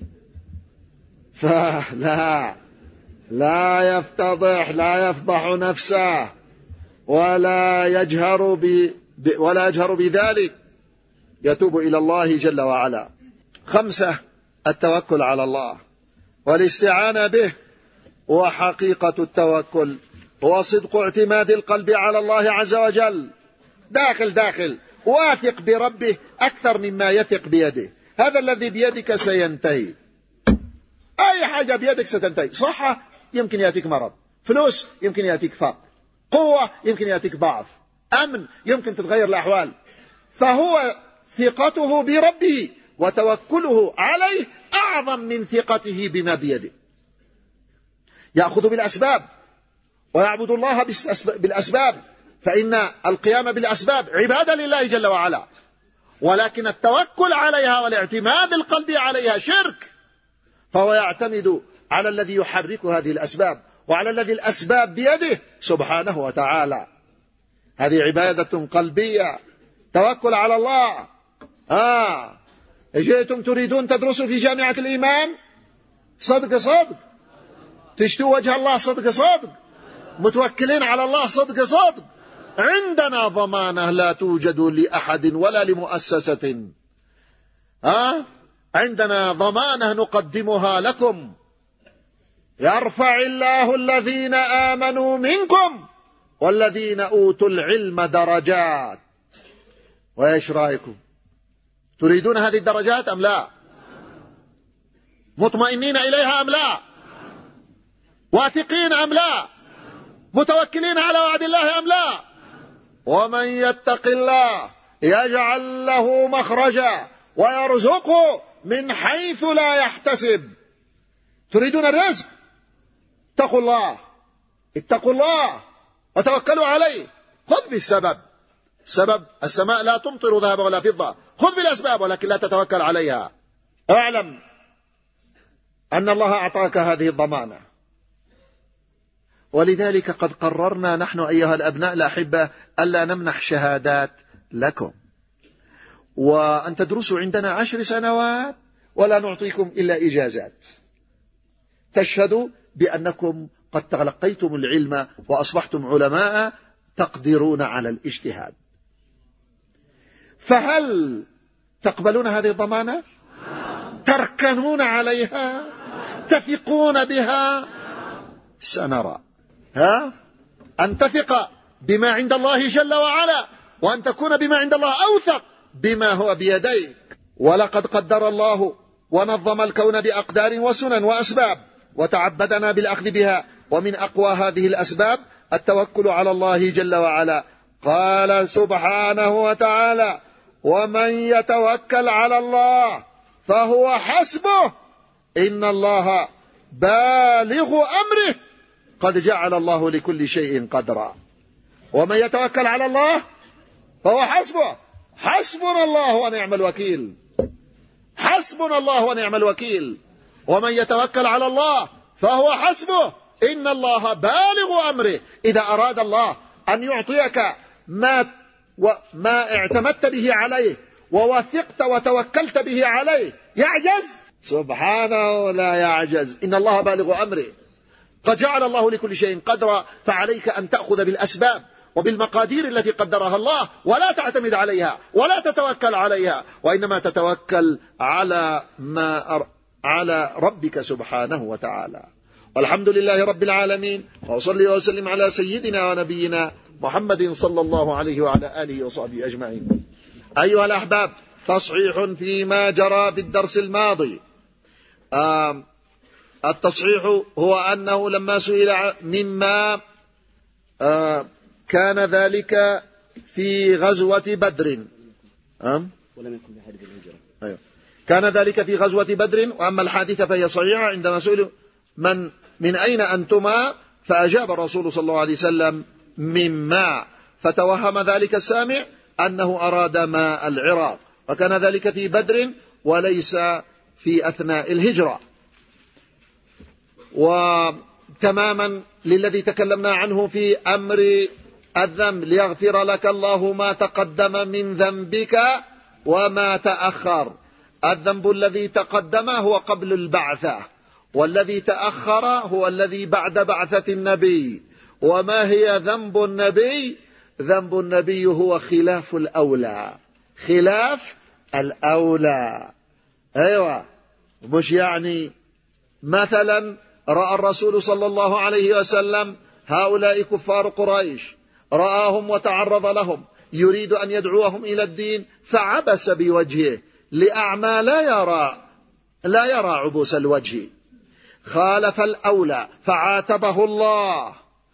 فلا لا يفتضح، لا يفضح نفسه، ولا يجهر ب... ولا يجهر بذلك، يتوب إلى الله جل وعلا. خمسة التوكل على الله والاستعانة به. وحقيقة التوكل هو صدق اعتماد القلب على الله عز وجل، داخل داخل واثق بربه أكثر مما يثق بيده. هذا الذي بيدك سينتهي، أي حاجة بيدك ستنتهي. صحة يمكن يأتيك مرض، فلوس يمكن يأتيك فقر، قوة يمكن يأتيك ضعف، أمن يمكن تتغير الأحوال. فهو ثقته بربه وتوكله عليه أعظم من ثقته بما بيده. يأخذ بالأسباب ويعبد الله بالأسباب، فإن القيام بالأسباب عبادة لله جل وعلا، ولكن التوكل عليها والاعتماد القلبي عليها شرك. فهو يعتمد على الذي يحرك هذه الأسباب وعلى الذي الأسباب بيده سبحانه وتعالى. هذه عبادة قلبية، توكل على الله. آه جئتم تريدون تدرسوا في جامعة الإيمان، صدق صدق، تشتوا وجه الله، صدق صدق، متوكلين على الله، صدق صدق. عندنا ضمانة لا توجد لأحد ولا لمؤسسة. آه عندنا ضمانة نقدمها لكم. يرفع الله الذين آمنوا منكم والذين أوتوا العلم درجات. وإيش رأيكم؟ تريدون هذه الدرجات أم لا؟ مطمئنين إليها أم لا؟ واثقين أم لا؟ متوكلين على وعد الله أم لا؟ ومن يتق الله يجعل له مخرجا ويرزقه من حيث لا يحتسب. تريدون الرزق؟ اتقوا الله، اتقوا الله وتوكلوا عليه. خذ بالسبب، سبب السماء لا تمطر ذهب ولا فضة، خذ بالأسباب ولكن لا تتوكل عليها. اعلم أن الله أعطاك هذه الضمانة، ولذلك قد قررنا نحن أيها الأبناء الأحبة ألا نمنح شهادات لكم، وأن تدرسوا عندنا عشر سنوات ولا نعطيكم إلا إجازات تشهدوا بأنكم قد تلقيتم العلم وأصبحتم علماء تقدرون على الاجتهاد. فهل تقبلون هذه الضمانة؟ تركنون عليها؟ تثقون بها؟ سنرى. ها؟ أن تثق بما عند الله جل وعلا، وأن تكون بما عند الله أوثق بما هو بيديك. ولقد قدر الله ونظم الكون بأقدار وسنن وأسباب، وتعبدنا بالأخذ بها، ومن أقوى هذه الأسباب التوكل على الله جل وعلا. قال سبحانه وتعالى: ومن يتوكل على الله فهو حسبه إن الله بالغ أمره قد جعل الله لكل شيء قدرا. ومن يتوكل على الله فهو حسبه، حسبنا الله ونعم الوكيل، حسبنا الله ونعم الوكيل. ومن يتوكل على الله فهو حسبه إن الله بالغ أمره. إذا أراد الله أن يعطيك ما ما اعتمدت به عليه ووثقت وتوكلت به عليه، يعجز؟ سبحانه لا يعجز، إن الله بالغ أمره قد جعل الله لكل شيء قدرا. فعليك أن تأخذ بالأسباب وبالمقادير التي قدرها الله، ولا تعتمد عليها ولا تتوكل عليها، وإنما تتوكل على ما أر... على ربك سبحانه وتعالى. والحمد لله رب العالمين، وأصلي وأسلم على سيدنا ونبينا محمد صلى الله عليه وعلى آله وصحبه أجمعين. أيها الأحباب، تصحيح فيما جرى في الدرس الماضي. آه التصحيح هو أنه لما سئل مما آه كان ذلك في غزوة بدر، أم؟ ولم يكن بحادث الهجرة. أيوه. كان ذلك في غزوة بدر، وأما الحادثة فهي صحيحة. عندما سئلوا من من أين أنتما، فأجاب الرسول صلى الله عليه وسلم مما، فتوهم ذلك السامع أنه أراد ماء العراق، وكان ذلك في بدر وليس في أثناء الهجرة. وتماما للذي تكلمنا عنه في أمر الذنب: ليغفر لك الله ما تقدم من ذنبك وما تأخر. الذنب الذي تقدم هو قبل البعثة، والذي تأخر هو الذي بعد بعثة النبي. وما هي ذنب النبي؟ ذنب النبي هو خلاف الأولى، خلاف الأولى. أيوة، مش يعني مثلا رأى الرسول صلى الله عليه وسلم هؤلاء كفار قريش، رآهم وتعرض لهم، يريد أن يدعوهم إلى الدين، فعبس بوجهه لأعمى لا يرى لا يرى عبوس الوجه، خالف الأولى فعاتبه الله.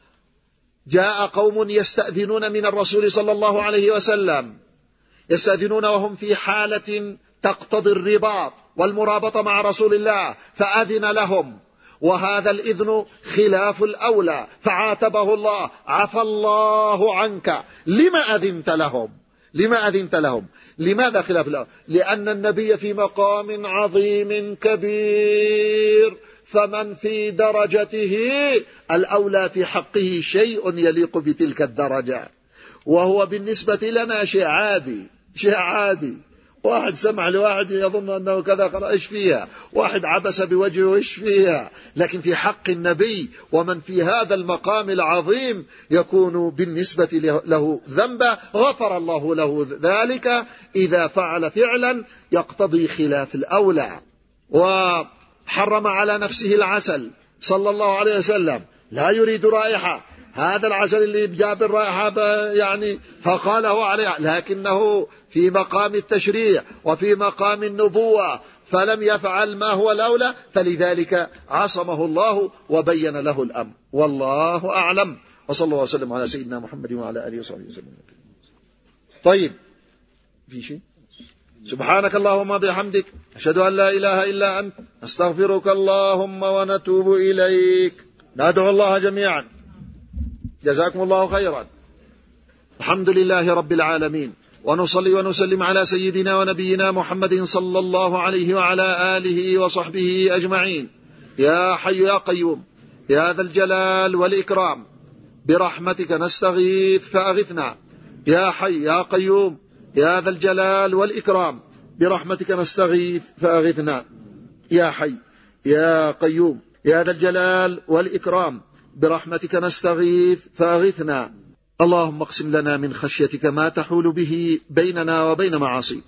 جاء قوم يستأذنون من الرسول صلى الله عليه وسلم، يستأذنون وهم في حالة تقتضي الرباط والمرابطة مع رسول الله، فأذن لهم، وهذا الإذن خلاف الأولى، فعاتبه الله: عفى الله عنك، لما أذنت لهم؟ لما أذنت لهم؟ لماذا خلاف الأولى؟ لأن النبي في مقام عظيم كبير، فمن في درجته الأولى في حقه شيء يليق بتلك الدرجة، وهو بالنسبة لنا شيء عادي، شيء عادي. واحد سمع لواحد يظن أنه كذا، إيش فيها؟ واحد عبس بوجهه، إيش فيها؟ لكن في حق النبي ومن في هذا المقام العظيم يكون بالنسبة له ذنبا، غفر الله له ذلك إذا فعل فعلا يقتضي خلاف الأولى. وحرم على نفسه العسل صلى الله عليه وسلم، لا يريد رائحة، هذا العسل اللي جاب الرائحة يعني فقاله عليه، لكنه في مقام التشريع وفي مقام النبوة فلم يفعل ما هو الأولى، فلذلك عصمه الله وبين له الأمر، والله أعلم. وصلى الله وسلم على سيدنا محمد وعلى آله وصحبه وسلم. طيب، في شيء؟ سبحانك اللهم بحمدك، أشهد أن لا إله إلا أنت، أستغفرك اللهم ونتوب إليك. ندعو الله جميعا. جزاكم الله خيرا. الحمد لله رب العالمين، ونصلي ونسلم على سيدنا ونبينا محمد صلى الله عليه وعلى آله وصحبه أجمعين. يا حي يا قيوم يا ذا الجلال والإكرام، برحمتك نستغيث فأغثنا. يا حي يا قيوم يا ذا الجلال والإكرام، برحمتك نستغيث فأغثنا. يا حي يا قيوم يا ذا الجلال والإكرام، برحمتك نستغيث فأغثنا. اللهم اقسم لنا من خشيتك ما تحول به بيننا وبين معاصيك،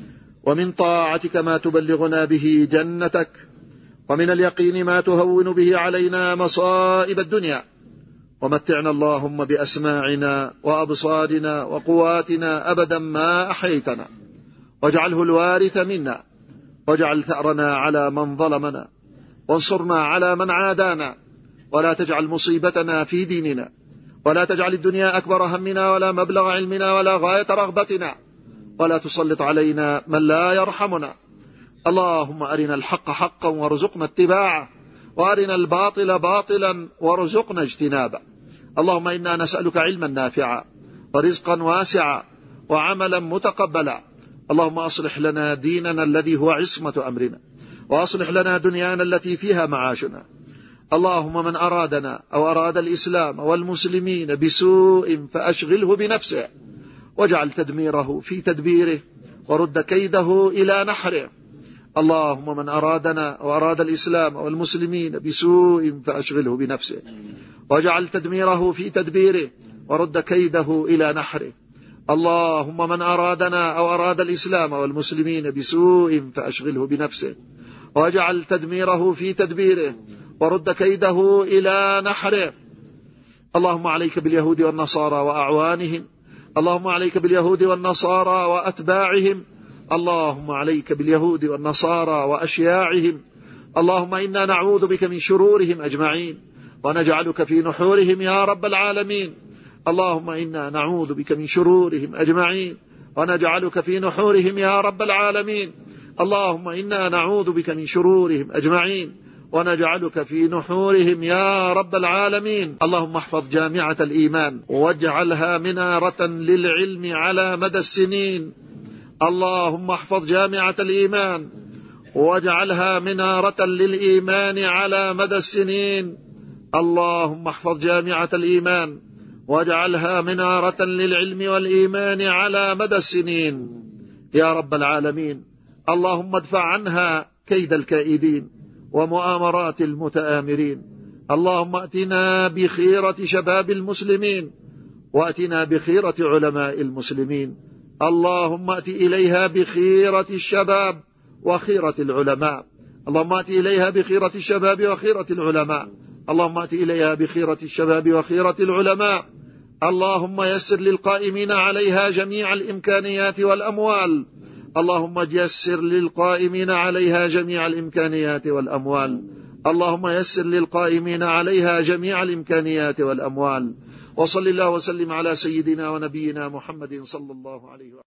ومن طاعتك ما تبلغنا به جنتك، ومن اليقين ما تهون به علينا مصائب الدنيا، ومتعنا اللهم بأسماعنا وأبصارنا وقواتنا أبدا ما أحييتنا، واجعله الوارث منا، واجعل ثأرنا على من ظلمنا، وانصرنا على من عادانا، ولا تجعل مصيبتنا في ديننا، ولا تجعل الدنيا أكبر همنا ولا مبلغ علمنا ولا غاية رغبتنا، ولا تسلط علينا من لا يرحمنا. اللهم أرنا الحق حقا وارزقنا اتباعه، وأرنا الباطل باطلا وارزقنا اجتنابه. اللهم إنا نسألك علما نافعا ورزقا واسعا وعملا متقبلا. اللهم أصلح لنا ديننا الذي هو عصمة أمرنا، وأصلح لنا دنيانا التي فيها معاشنا. اللهم من أرادنا أو أراد الإسلام والمسلمين بسوء فأشغله بنفسه، واجعل تدميره في تدبيره، ورد كيده إلى نحره. اللهم من أرادنا أو أراد الإسلام والمسلمين بسوء فأشغله بنفسه، واجعل تدميره في تدبيره، ورد كيده إلى نحره. اللهم من أرادنا أو أراد الإسلام والمسلمين بسوء فأشغله بنفسه، واجعل تدميره في تدبيره، ورد كيده إلى نحره. اللهم عليك باليهود والنصارى وأعوانهم، اللهم عليك باليهود والنصارى وأتباعهم، اللهم عليك باليهود والنصارى وأشياعهم. اللهم إنا نعوذ بك من شرورهم أجمعين، ونجعلك في نحورهم يا رب العالمين. اللهم إنا نعوذ بك من شرورهم أجمعين، ونجعلك في نحورهم يا رب العالمين. اللهم إنا نعوذ بك من شرورهم أجمعين، ونجعلك في نحورهم يا رب العالمين. اللهم احفظ جامعة الإيمان، واجعلها منارة للعلم على مدى السنين. اللهم احفظ جامعة الإيمان، واجعلها منارة للإيمان على مدى السنين. اللهم احفظ جامعة الإيمان، واجعلها منارة للعلم والإيمان على مدى السنين يا رب العالمين. اللهم ادفع عنها كيد الكائدين ومؤامرات المتآمرين. اللهم ائتنا بخيرة شباب المسلمين، واتنا بخيرة علماء المسلمين. اللهم ائت إليها بخيرة الشباب وخيرة العلماء. اللهم ائت إليها بخيرة الشباب وخيرة العلماء. اللهم ائت إليها بخيرة الشباب وخيرة العلماء. اللهم يسر للقائمين عليها جميع الإمكانيات والأموال. اللهم يسر للقائمين عليها جميع الإمكانيات والأموال. اللهم يسر للقائمين عليها جميع الإمكانيات والأموال. وصل الله وسلم على سيدنا ونبينا محمد صلى الله عليه وسلم.